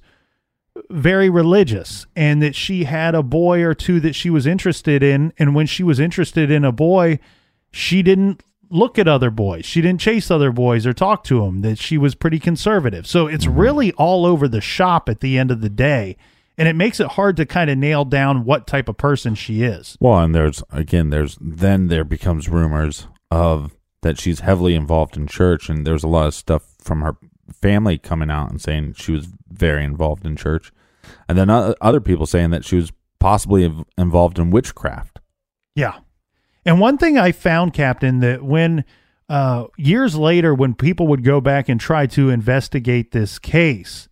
very religious and that she had a boy or two that she was interested in. And when she was interested in a boy, she didn't look at other boys. She didn't chase other boys or talk to them, that she was pretty conservative. So it's really all over the shop at the end of the day. And it makes it hard to kind of nail down what type of person she is. Well, and there's, again, there's, then there becomes rumors of that she's heavily involved in church, and there's a lot of stuff from her family coming out and saying she was very involved in church. And then o- other people saying that she was possibly inv- involved in witchcraft. Yeah. And one thing I found, Captain, that when uh, years later, when people would go back and try to investigate this case,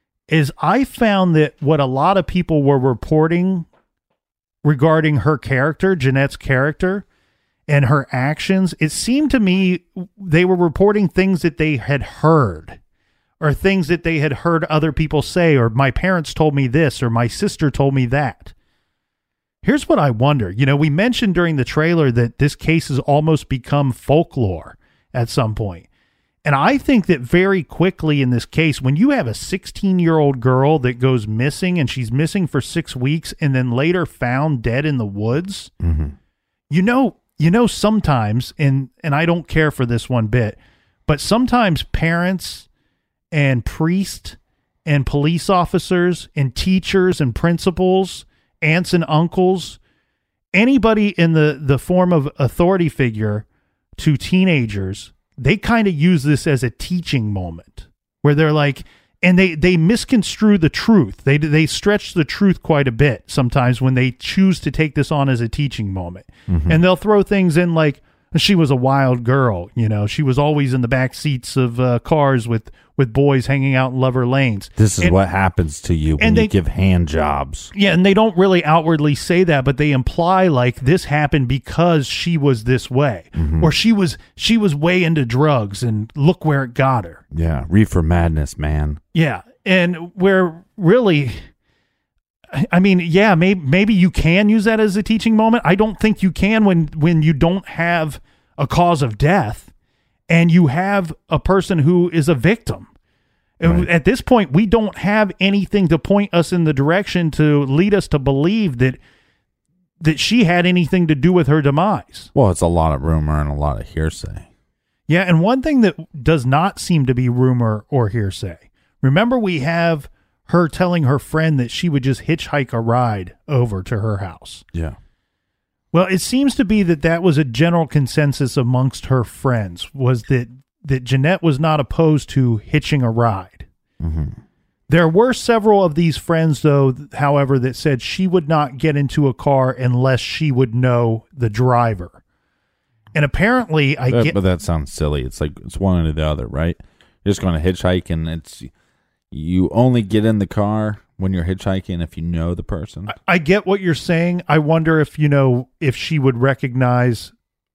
is I found that what a lot of people were reporting regarding her character, Jeanette's character, and her actions, it seemed to me they were reporting things that they had heard, or things that they had heard other people say, or my parents told me this, or my sister told me that. Here's what I wonder. You know, we mentioned during the trailer that this case has almost become folklore at some point. And I think that very quickly in this case, when you have a sixteen-year-old girl that goes missing, and she's missing for six weeks and then later found dead in the woods, Mm-hmm. you know, you know, sometimes, and, and I don't care for this one bit, but sometimes parents and priests and police officers and teachers and principals, aunts and uncles, anybody in the, the form of authority figure to teenagers, they kind of use this as a teaching moment where they're like, and they, they misconstrue the truth. They, they stretch the truth quite a bit sometimes when they choose to take this on as a teaching moment. Mm-hmm. And they'll throw things in like, she was a wild girl, you know, she was always in the back seats of uh, cars with, with boys hanging out in Lover Lanes. This is And- what happens to you when and you they- give hand jobs. Yeah, and they don't really outwardly say that, but they imply like this happened because she was this way, Mm-hmm. or she was she was way into drugs, and look where it got her. Yeah, reefer madness, man. Yeah, and where really, I I mean, yeah, maybe maybe you can use that as a teaching moment. I don't think you can when when you don't have a cause of death, and you have a person who is a victim. And Right. at this point, we don't have anything to point us in the direction to lead us to believe that that she had anything to do with her demise. Well, it's a lot of rumor and a lot of hearsay. Yeah, and one thing that does not seem to be rumor or hearsay. Remember, we have her telling her friend that she would just hitchhike a ride over to her house. Yeah. Well, it seems to be that that was a general consensus amongst her friends, was that that Jeanette was not opposed to hitching a ride. Mm-hmm. There were several of these friends, though, however, that said she would not get into a car unless she would know the driver. And apparently, I But, get... but that sounds silly. It's like it's one or the other, right? You're just going to hitchhike, and it's you only get in the car when you're hitchhiking if you know the person. I, I get what you're saying. I wonder if, you know, if she would recognize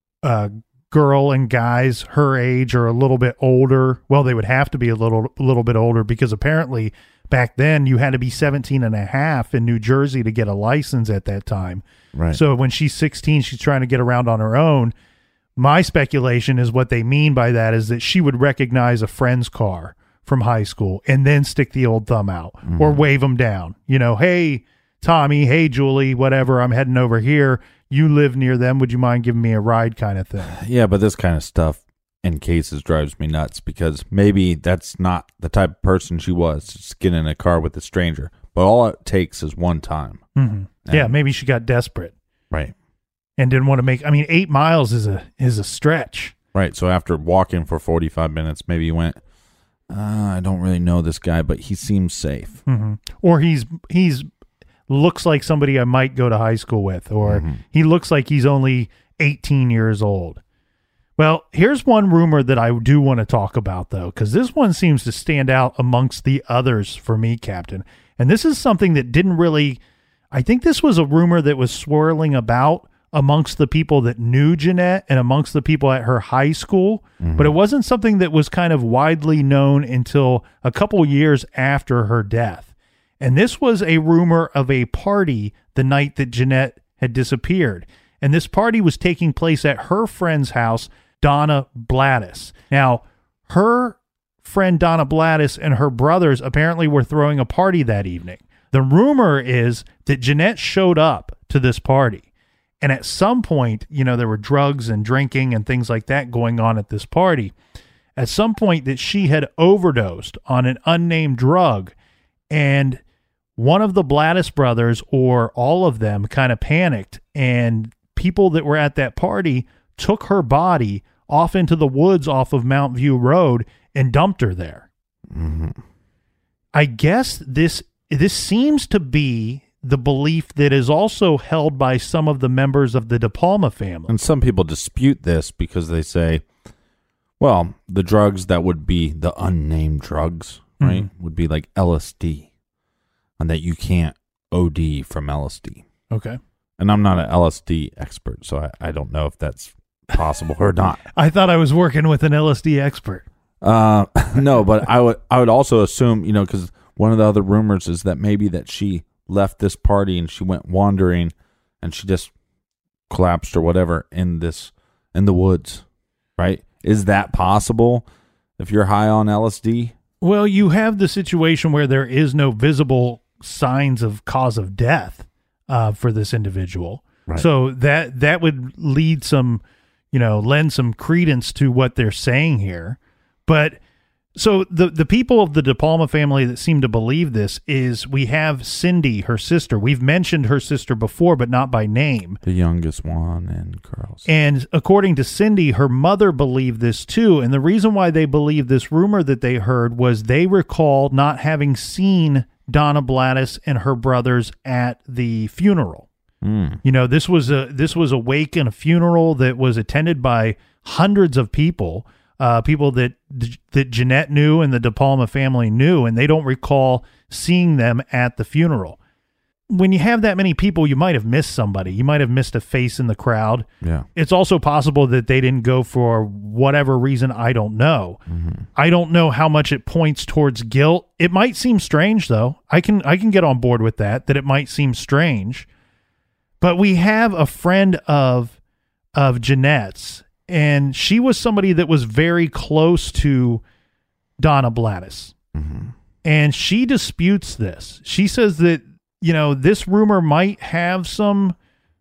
a girl and guys her age or a little bit older. Well, they would have to be a little, a little bit older because apparently back then you had to be seventeen and a half in New Jersey to get a license at that time. Right. So when she's sixteen, she's trying to get around on her own. My speculation is what they mean by that is that she would recognize a friend's car from high school and then stick the old thumb out mm-hmm. or wave them down. You know, hey, Tommy, hey, Julie, whatever, I'm heading over here. You live near them. Would you mind giving me a ride kind of thing? Yeah, but this kind of stuff in cases drives me nuts because maybe that's not the type of person she was, just get in a car with a stranger. But all it takes is one time. Mm-hmm. Yeah, maybe she got desperate. Right. And didn't want to make, I mean, eight miles is a is a stretch. Right. So after walking for forty-five minutes, maybe you went, uh, I don't really know this guy, but he seems safe. Mm-hmm. Or he's, he's looks like somebody I might go to high school with, or mm-hmm. he looks like he's only eighteen years old. Well, here's one rumor that I do want to talk about, though, because this one seems to stand out amongst the others for me, Captain. And this is something that didn't really, I think this was a rumor that was swirling about amongst the people that knew Jeanette and amongst the people at her high school, mm-hmm. but it wasn't something that was kind of widely known until a couple years after her death. And this was a rumor of a party the night that Jeanette had disappeared. And this party was taking place at her friend's house, Donna Blattis. Now, her friend Donna Blattis and her brothers apparently were throwing a party that evening. The rumor is that Jeanette showed up to this party. And at some point, you know, there were drugs and drinking and things like that going on at this party. At some point that she had overdosed on an unnamed drug, and one of the Blattis brothers or all of them kind of panicked, and people that were at that party took her body off into the woods off of Mount View Road and dumped her there. Mm-hmm. I guess this this seems to be the belief that is also held by some of the members of the De Palma family. And some people dispute this because they say, well, the drugs that would be the unnamed drugs, right, mm-hmm. would be like L S D, and that you can't O D from L S D. Okay. And I'm not an L S D expert, so I, I don't know if that's possible or not. I thought I was working with an L S D expert. Uh, no, but I would I would also assume, you know, because one of the other rumors is that maybe that she left this party and she went wandering and she just collapsed or whatever in this in the woods, right? Is that possible if you're high on L S D? Well, you have the situation where there is no visible signs of cause of death uh, for this individual. Right. So that that would lead some, you know, lend some credence to what they're saying here. But so the the people of the De Palma family that seem to believe this is we have Cindy, her sister. We've mentioned her sister before, but not by name. The youngest one and Carl's. And according to Cindy, her mother believed this too. And the reason why they believed this rumor that they heard was they recall not having seen Donna Blattis and her brothers at the funeral. Mm. You know, this was a this was a wake and a funeral that was attended by hundreds of people. Uh, people that that Jeanette knew and the De Palma family knew, and they don't recall seeing them at the funeral. When you have that many people, you might have missed somebody. You might have missed a face in the crowd. Yeah. It's also possible that they didn't go for whatever reason. I don't know. Mm-hmm. I don't know how much it points towards guilt. It might seem strange, though. I can I can get on board with that, that it might seem strange. But we have a friend of of Jeanette's, and she was somebody that was very close to Donna Blattis. Mm-hmm. And she disputes this. She says that, you know, this rumor might have some,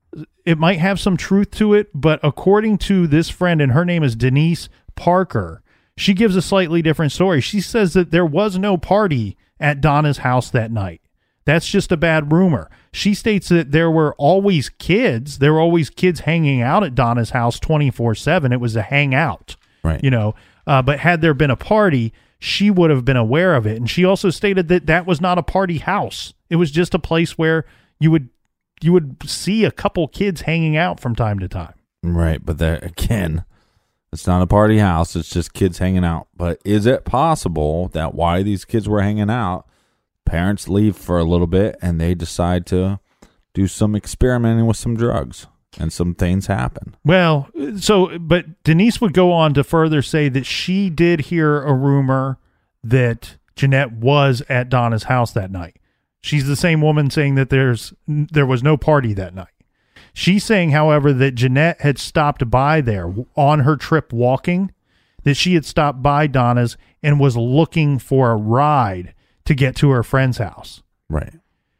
it might have some truth to it, but according to this friend, and her name is Denise Parker, she gives a slightly different story. She says that there was no party at Donna's house that night. That's just a bad rumor. She states that there were always kids. There were always kids hanging out at Donna's house twenty-four seven. It was a hangout, right? You know, uh, but had there been a party, she would have been aware of it. And she also stated that that was not a party house. It was just a place where you would you would see a couple kids hanging out from time to time. Right, but there again, it's not a party house. It's just kids hanging out. But is it possible that why these kids were hanging out, parents leave for a little bit, and they decide to do some experimenting with some drugs, and some things happen. Well, so, but Denise would go on to further say that she did hear a rumor that Jeanette was at Donna's house that night. She's the same woman saying that there's there was no party that night. She's saying, however, that Jeanette had stopped by there on her trip walking, that she had stopped by Donna's and was looking for a ride to get to her friend's house. Right.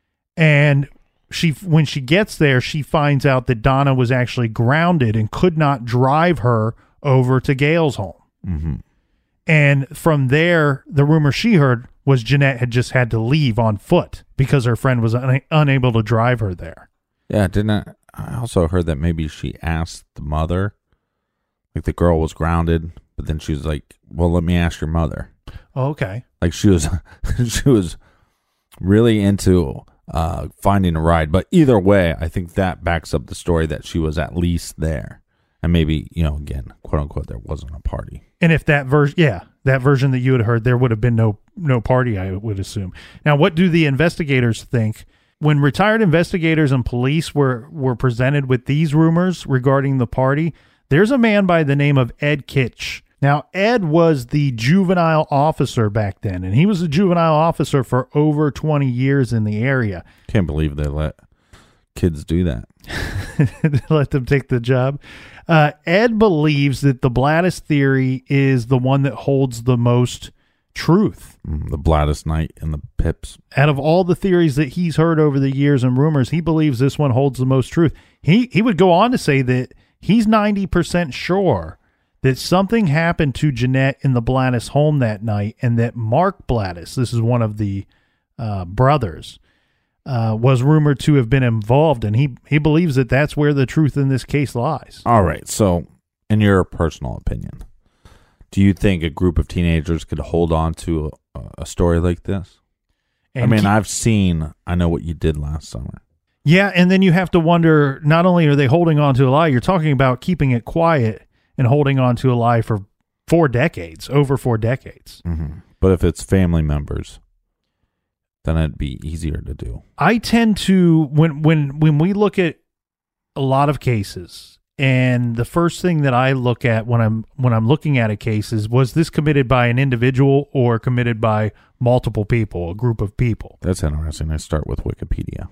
And she, when she gets there, she finds out that Donna was actually grounded and could not drive her over to Gail's home. Mm-hmm. And from there, the rumor she heard was Jeanette had just had to leave on foot because her friend was un- unable to drive her there. Yeah, didn't I, I also heard that maybe she asked the mother, like the girl was grounded, but then she was like, well, let me ask your mother. Oh, okay. Like she was, she was really into uh, finding a ride. But either way, I think that backs up the story that she was at least there. And maybe, you know, again, quote unquote, there wasn't a party. And if that version, yeah, that version that you had heard, there would have been no no party, I would assume. Now, what do the investigators think? When retired investigators and police were, were presented with these rumors regarding the party, there's a man by the name of Ed Kitch. Now, Ed was the juvenile officer back then, and he was a juvenile officer for over twenty years in the area. Can't believe they let kids do that. Let them take the job. Uh, Ed believes that the Blattis theory is the one that holds the most truth. Mm, the Blattis Night and the Pips. Out of all the theories that he's heard over the years and rumors, he believes this one holds the most truth. He he would go on to say that he's ninety percent sure that something happened to Jeanette in the Blattis home that night, and that Mark Blattis, this is one of the uh, brothers, uh, was rumored to have been involved, and he, he believes that that's where the truth in this case lies. All right, so in your personal opinion, do you think a group of teenagers could hold on to a, a story like this? And I mean, keep- I've seen, I know what you did last summer. Yeah, and then you have to wonder, not only are they holding on to a lie, you're talking about keeping it quiet and holding on to a lie for four decades, over four decades. Mm-hmm. But if it's family members, then it'd be easier to do. I tend to, when when when we look at a lot of cases, and the first thing that I look at when I'm when I'm looking at a case is, was this committed by an individual or committed by multiple people, a group of people? That's interesting. I start with Wikipedia.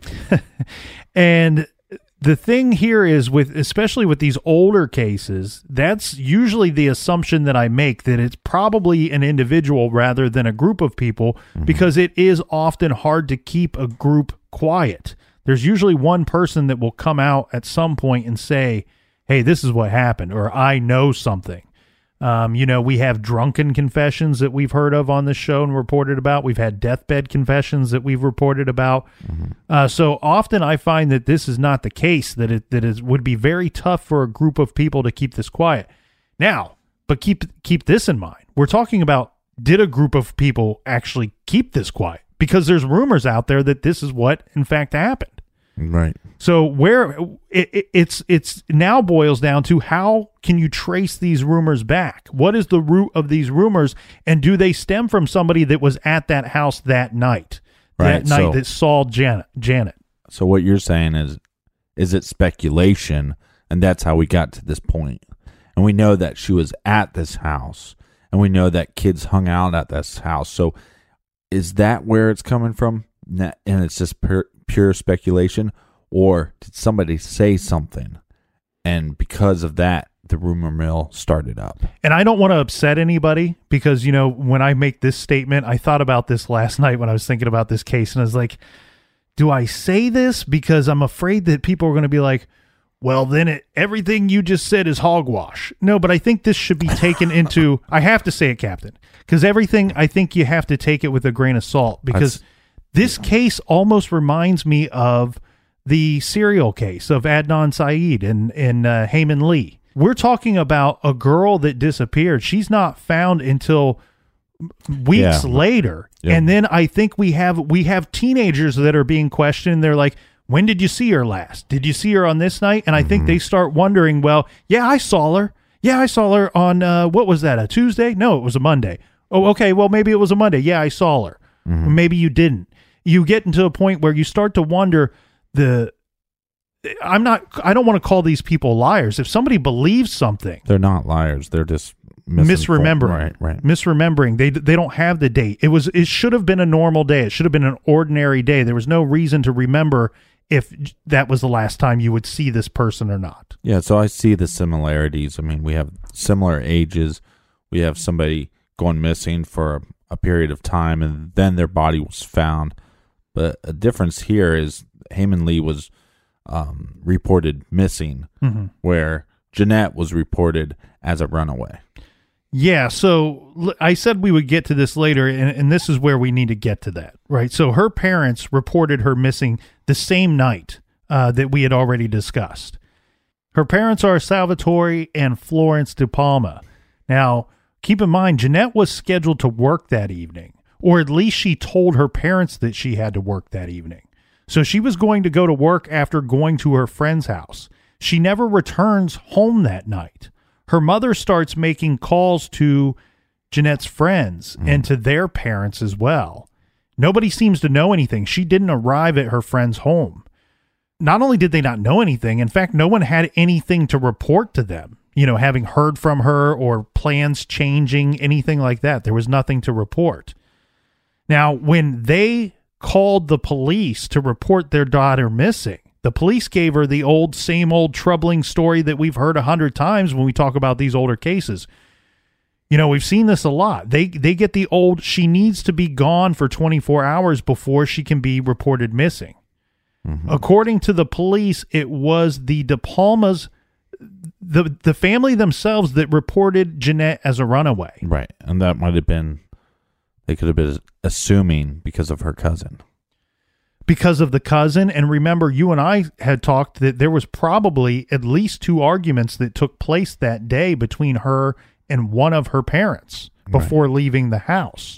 And the thing here is, with especially with these older cases, that's usually the assumption that I make, that it's probably an individual rather than a group of people, mm-hmm. because it is often hard to keep a group quiet. There's usually one person that will come out at some point and say, hey, this is what happened, or I know something. Um, you know, we have drunken confessions that we've heard of on this show and reported about. We've had deathbed confessions that we've reported about. Mm-hmm. Uh, so often I find that this is not the case, that it that it would be very tough for a group of people to keep this quiet. Now, but keep keep this in mind. We're talking about, did a group of people actually keep this quiet? Because there's rumors out there that this is what, in fact, happened. Right. So where it, it, it's it's now boils down to, how can you trace these rumors back? What is the root of these rumors, and do they stem from somebody that was at that house that night, right, that night so, that saw Janet? Janet. So what you're saying is, is it speculation, and that's how we got to this point? And we know that she was at this house, and we know that kids hung out at this house. So is that where it's coming from? And it's just pure, pure speculation? Or did somebody say something, and because of that, the rumor mill started up? And I don't want to upset anybody, because, you know, when I make this statement, I thought about this last night when I was thinking about this case, and I was like, do I say this? Because I'm afraid that people are going to be like, well, then it, everything you just said is hogwash. No, but I think this should be taken into, I have to say it, Captain, because everything, I think you have to take it with a grain of salt, because That's, this yeah. case almost reminds me of the serial case of Adnan Syed and, and uh, Heyman Lee. We're talking about a girl that disappeared. She's not found until weeks yeah. later. Yeah. And then I think we have we have teenagers that are being questioned. They're like, when did you see her last? Did you see her on this night? And I mm-hmm. think they start wondering, well, yeah, I saw her. Yeah, I saw her on, uh, what was that, a Tuesday? No, it was a Monday. Oh, okay, well, maybe it was a Monday. Yeah, I saw her. Mm-hmm. Maybe you didn't. you get into a point where you start to wonder the, I'm not, I don't want to call these people liars. If somebody believes something, They're not liars. They're just misremembering, Right, right. misremembering. They, they don't have the date. It was, it should have been a normal day. It should have been an ordinary day. There was no reason to remember if that was the last time you would see this person or not. Yeah, so I see the similarities. I mean, we have similar ages. We have somebody going missing for a, a period of time, and then their body was found. But a difference here is Hae-Min Lee was um, reported missing, Mm-hmm. where Jeanette was reported as a runaway. Yeah, so l- I said we would get to this later, and, and this is where we need to get to that, right? So her parents reported her missing the same night uh, that we had already discussed. Her parents are Salvatore and Florence De Palma. Now, keep in mind, Jeanette was scheduled to work that evening, or at least she told her parents that she had to work that evening. So she was going to go to work after going to her friend's house. She never returns home that night. Her mother starts making calls to Jeanette's friends mm. and to their parents as well. Nobody seems to know anything. She didn't arrive at her friend's home. Not only did they not know anything, in fact, no one had anything to report to them, you know, having heard from her or plans changing, anything like that. There was nothing to report. Now, when they called the police to report their daughter missing, the police gave her the old, same old troubling story that we've heard a hundred times when we talk about these older cases. You know, we've seen this a lot. They they get the old, she needs to be gone for twenty-four hours before she can be reported missing. Mm-hmm. According to the police, it was the De Palmas, the, the family themselves that reported Jeanette as a runaway. Right, and that might have been, they could have been assuming because of her cousin. Because of the cousin. And remember, you and I had talked that there was probably at least two arguments that took place that day between her and one of her parents before right. leaving the house.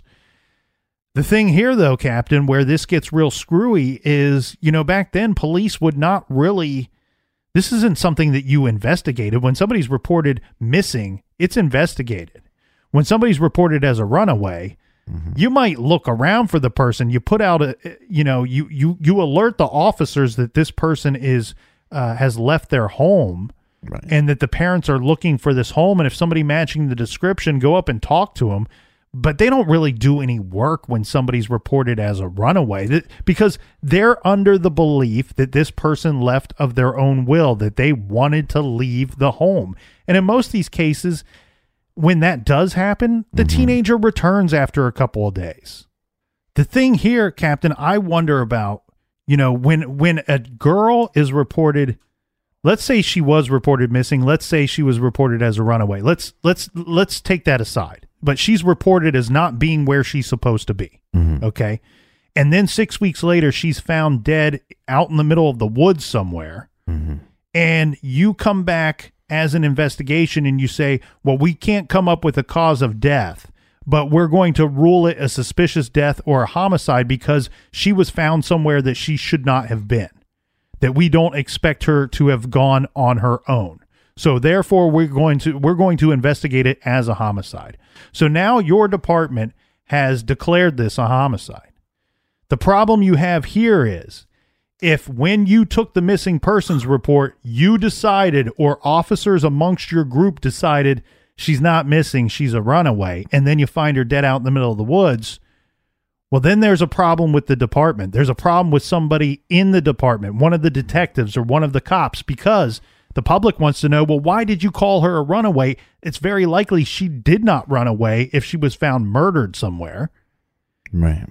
The thing here, though, Captain, where this gets real screwy is, you know, back then police would not really, this isn't something that you investigated. When somebody's reported missing, it's investigated. When somebody's reported as a runaway, mm-hmm. you might look around for the person. You put out a, you know, you you you alert the officers that this person is uh, has left their home, right. and that the parents are looking for this home. And if somebody matching the description, go up and talk to them. But they don't really do any work when somebody's reported as a runaway, that, because they're under the belief that this person left of their own will, that they wanted to leave the home. And in most of these cases, when that does happen, the mm-hmm. teenager returns after a couple of days. The thing here, Captain, I wonder about, you know, when when a girl is reported, let's say she was reported missing, let's say she was reported as a runaway. Let's let's let's take that aside. But she's reported as not being where she's supposed to be. Mm-hmm. Okay. And then six weeks later, she's found dead out in the middle of the woods somewhere. Mm-hmm. And you come back as an investigation and you say, well, we can't come up with a cause of death, but we're going to rule it a suspicious death or a homicide because she was found somewhere that she should not have been, that we don't expect her to have gone on her own. So therefore we're going to, we're going to investigate it as a homicide. So now your department has declared this a homicide. The problem you have here is, if when you took the missing persons report, you decided, or officers amongst your group decided she's not missing, she's a runaway, and then you find her dead out in the middle of the woods, well, then there's a problem with the department. There's a problem with somebody in the department, one of the detectives or one of the cops, because the public wants to know, well, why did you call her a runaway? It's very likely she did not run away if she was found murdered somewhere. Right.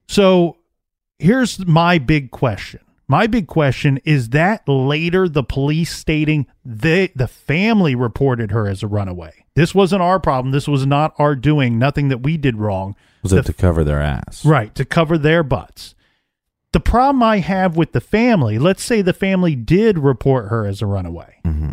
So here's my big question. My big question is that later the police stating they, the family reported her as a runaway. This wasn't our problem. This was not our doing. Nothing that we did wrong. Was the, it to cover their ass? Right, to cover their butts. The problem I have with the family, let's say the family did report her as a runaway. Mm-hmm.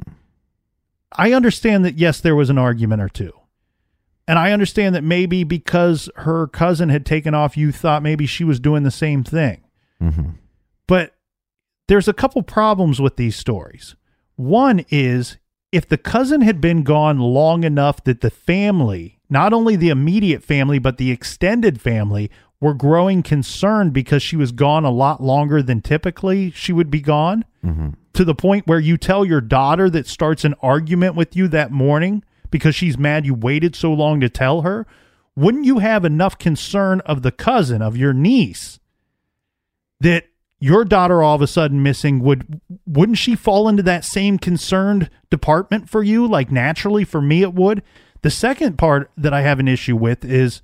I understand that, yes, there was an argument or two. And I understand that maybe because her cousin had taken off, you thought maybe she was doing the same thing. Mm-hmm. But there's a couple problems with these stories. One is, if the cousin had been gone long enough that the family, not only the immediate family, but the extended family, were growing concerned because she was gone a lot longer than typically she would be gone, Mm-hmm. to the point where you tell your daughter that starts an argument with you that morning because she's mad you waited so long to tell her. Wouldn't you have enough concern of the cousin, of your niece, that your daughter all of a sudden missing, would wouldn't she fall into that same concerned department for you? Like naturally for me it would. The second part that I have an issue with is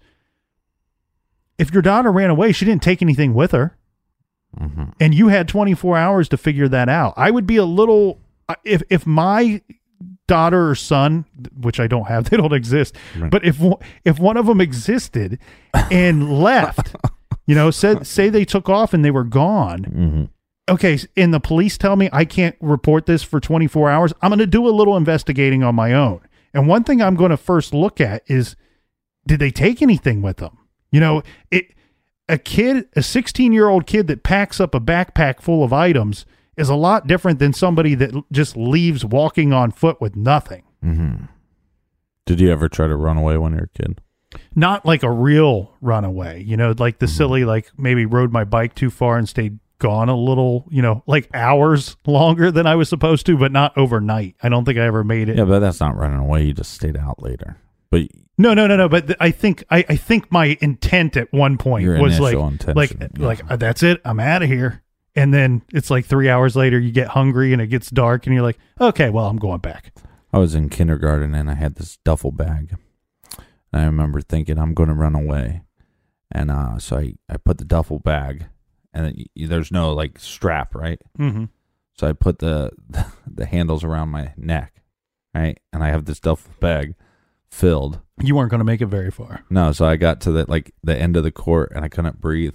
if your daughter ran away, she didn't take anything with her. Mm-hmm. And you had twenty-four hours to figure that out. I would be a little, if if my daughter or son, which I don't have, they don't exist, Right. but if if one of them existed and left, you know, said say they took off and they were gone. Mm-hmm. Okay, and the police tell me I can't report this for twenty-four hours. I'm going to do a little investigating on my own. And one thing I'm going to first look at is, did they take anything with them? You know, it a kid, a sixteen-year-old kid that packs up a backpack full of items is a lot different than somebody that just leaves walking on foot with nothing. Mm-hmm. Did you ever try to run away when you were a kid? Not like a real runaway, you know, like the Mm-hmm. silly, like maybe rode my bike too far and stayed gone a little, you know, like hours longer than I was supposed to, but not overnight. I don't think I ever made it. Yeah, but that's not running away. You just stayed out later. But No, no, no, no. But th- I think I, I think my intent at one point Your was like, initial intention, like, yeah. like uh, that's it. I'm out of here. And then it's like three hours later, you get hungry and it gets dark, and you're like, okay, well, I'm going back. I was in kindergarten and I had this duffel bag. And I remember thinking, I'm going to run away. And uh, so I, I put the duffel bag, and it, y- there's no like strap, right? Mm-hmm. So I put the the handles around my neck, right? And I have this duffel bag filled. You weren't going to make it very far. No, so I got to the like the end of the court and I couldn't breathe.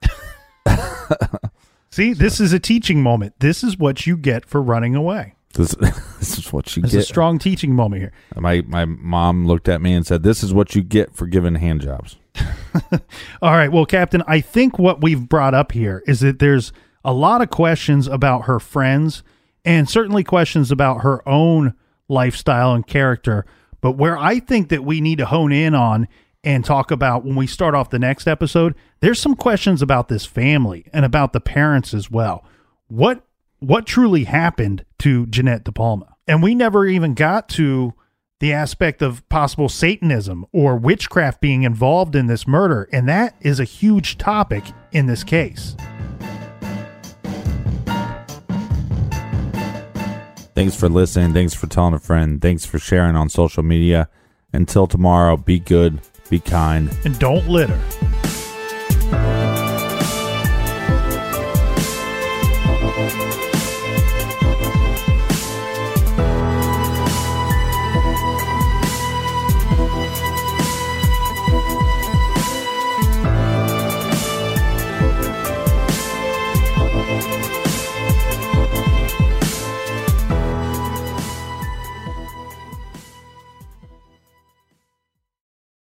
See, this is a teaching moment. This is what you get for running away. This, this is what you It's get. a strong teaching moment here. My my mom looked at me and said, "This is what you get for giving hand jobs." All right. Well, Captain, I think what we've brought up here is that there's a lot of questions about her friends and certainly questions about her own lifestyle and character. But where I think that we need to hone in on and talk about when we start off the next episode, there's some questions about this family and about the parents as well. What what truly happened to Jeanette De Palma? And we never even got to the aspect of possible Satanism or witchcraft being involved in this murder. And that is a huge topic in this case. Thanks for listening. Thanks for telling a friend. Thanks for sharing on social media. Until tomorrow, be good, be kind. And don't litter.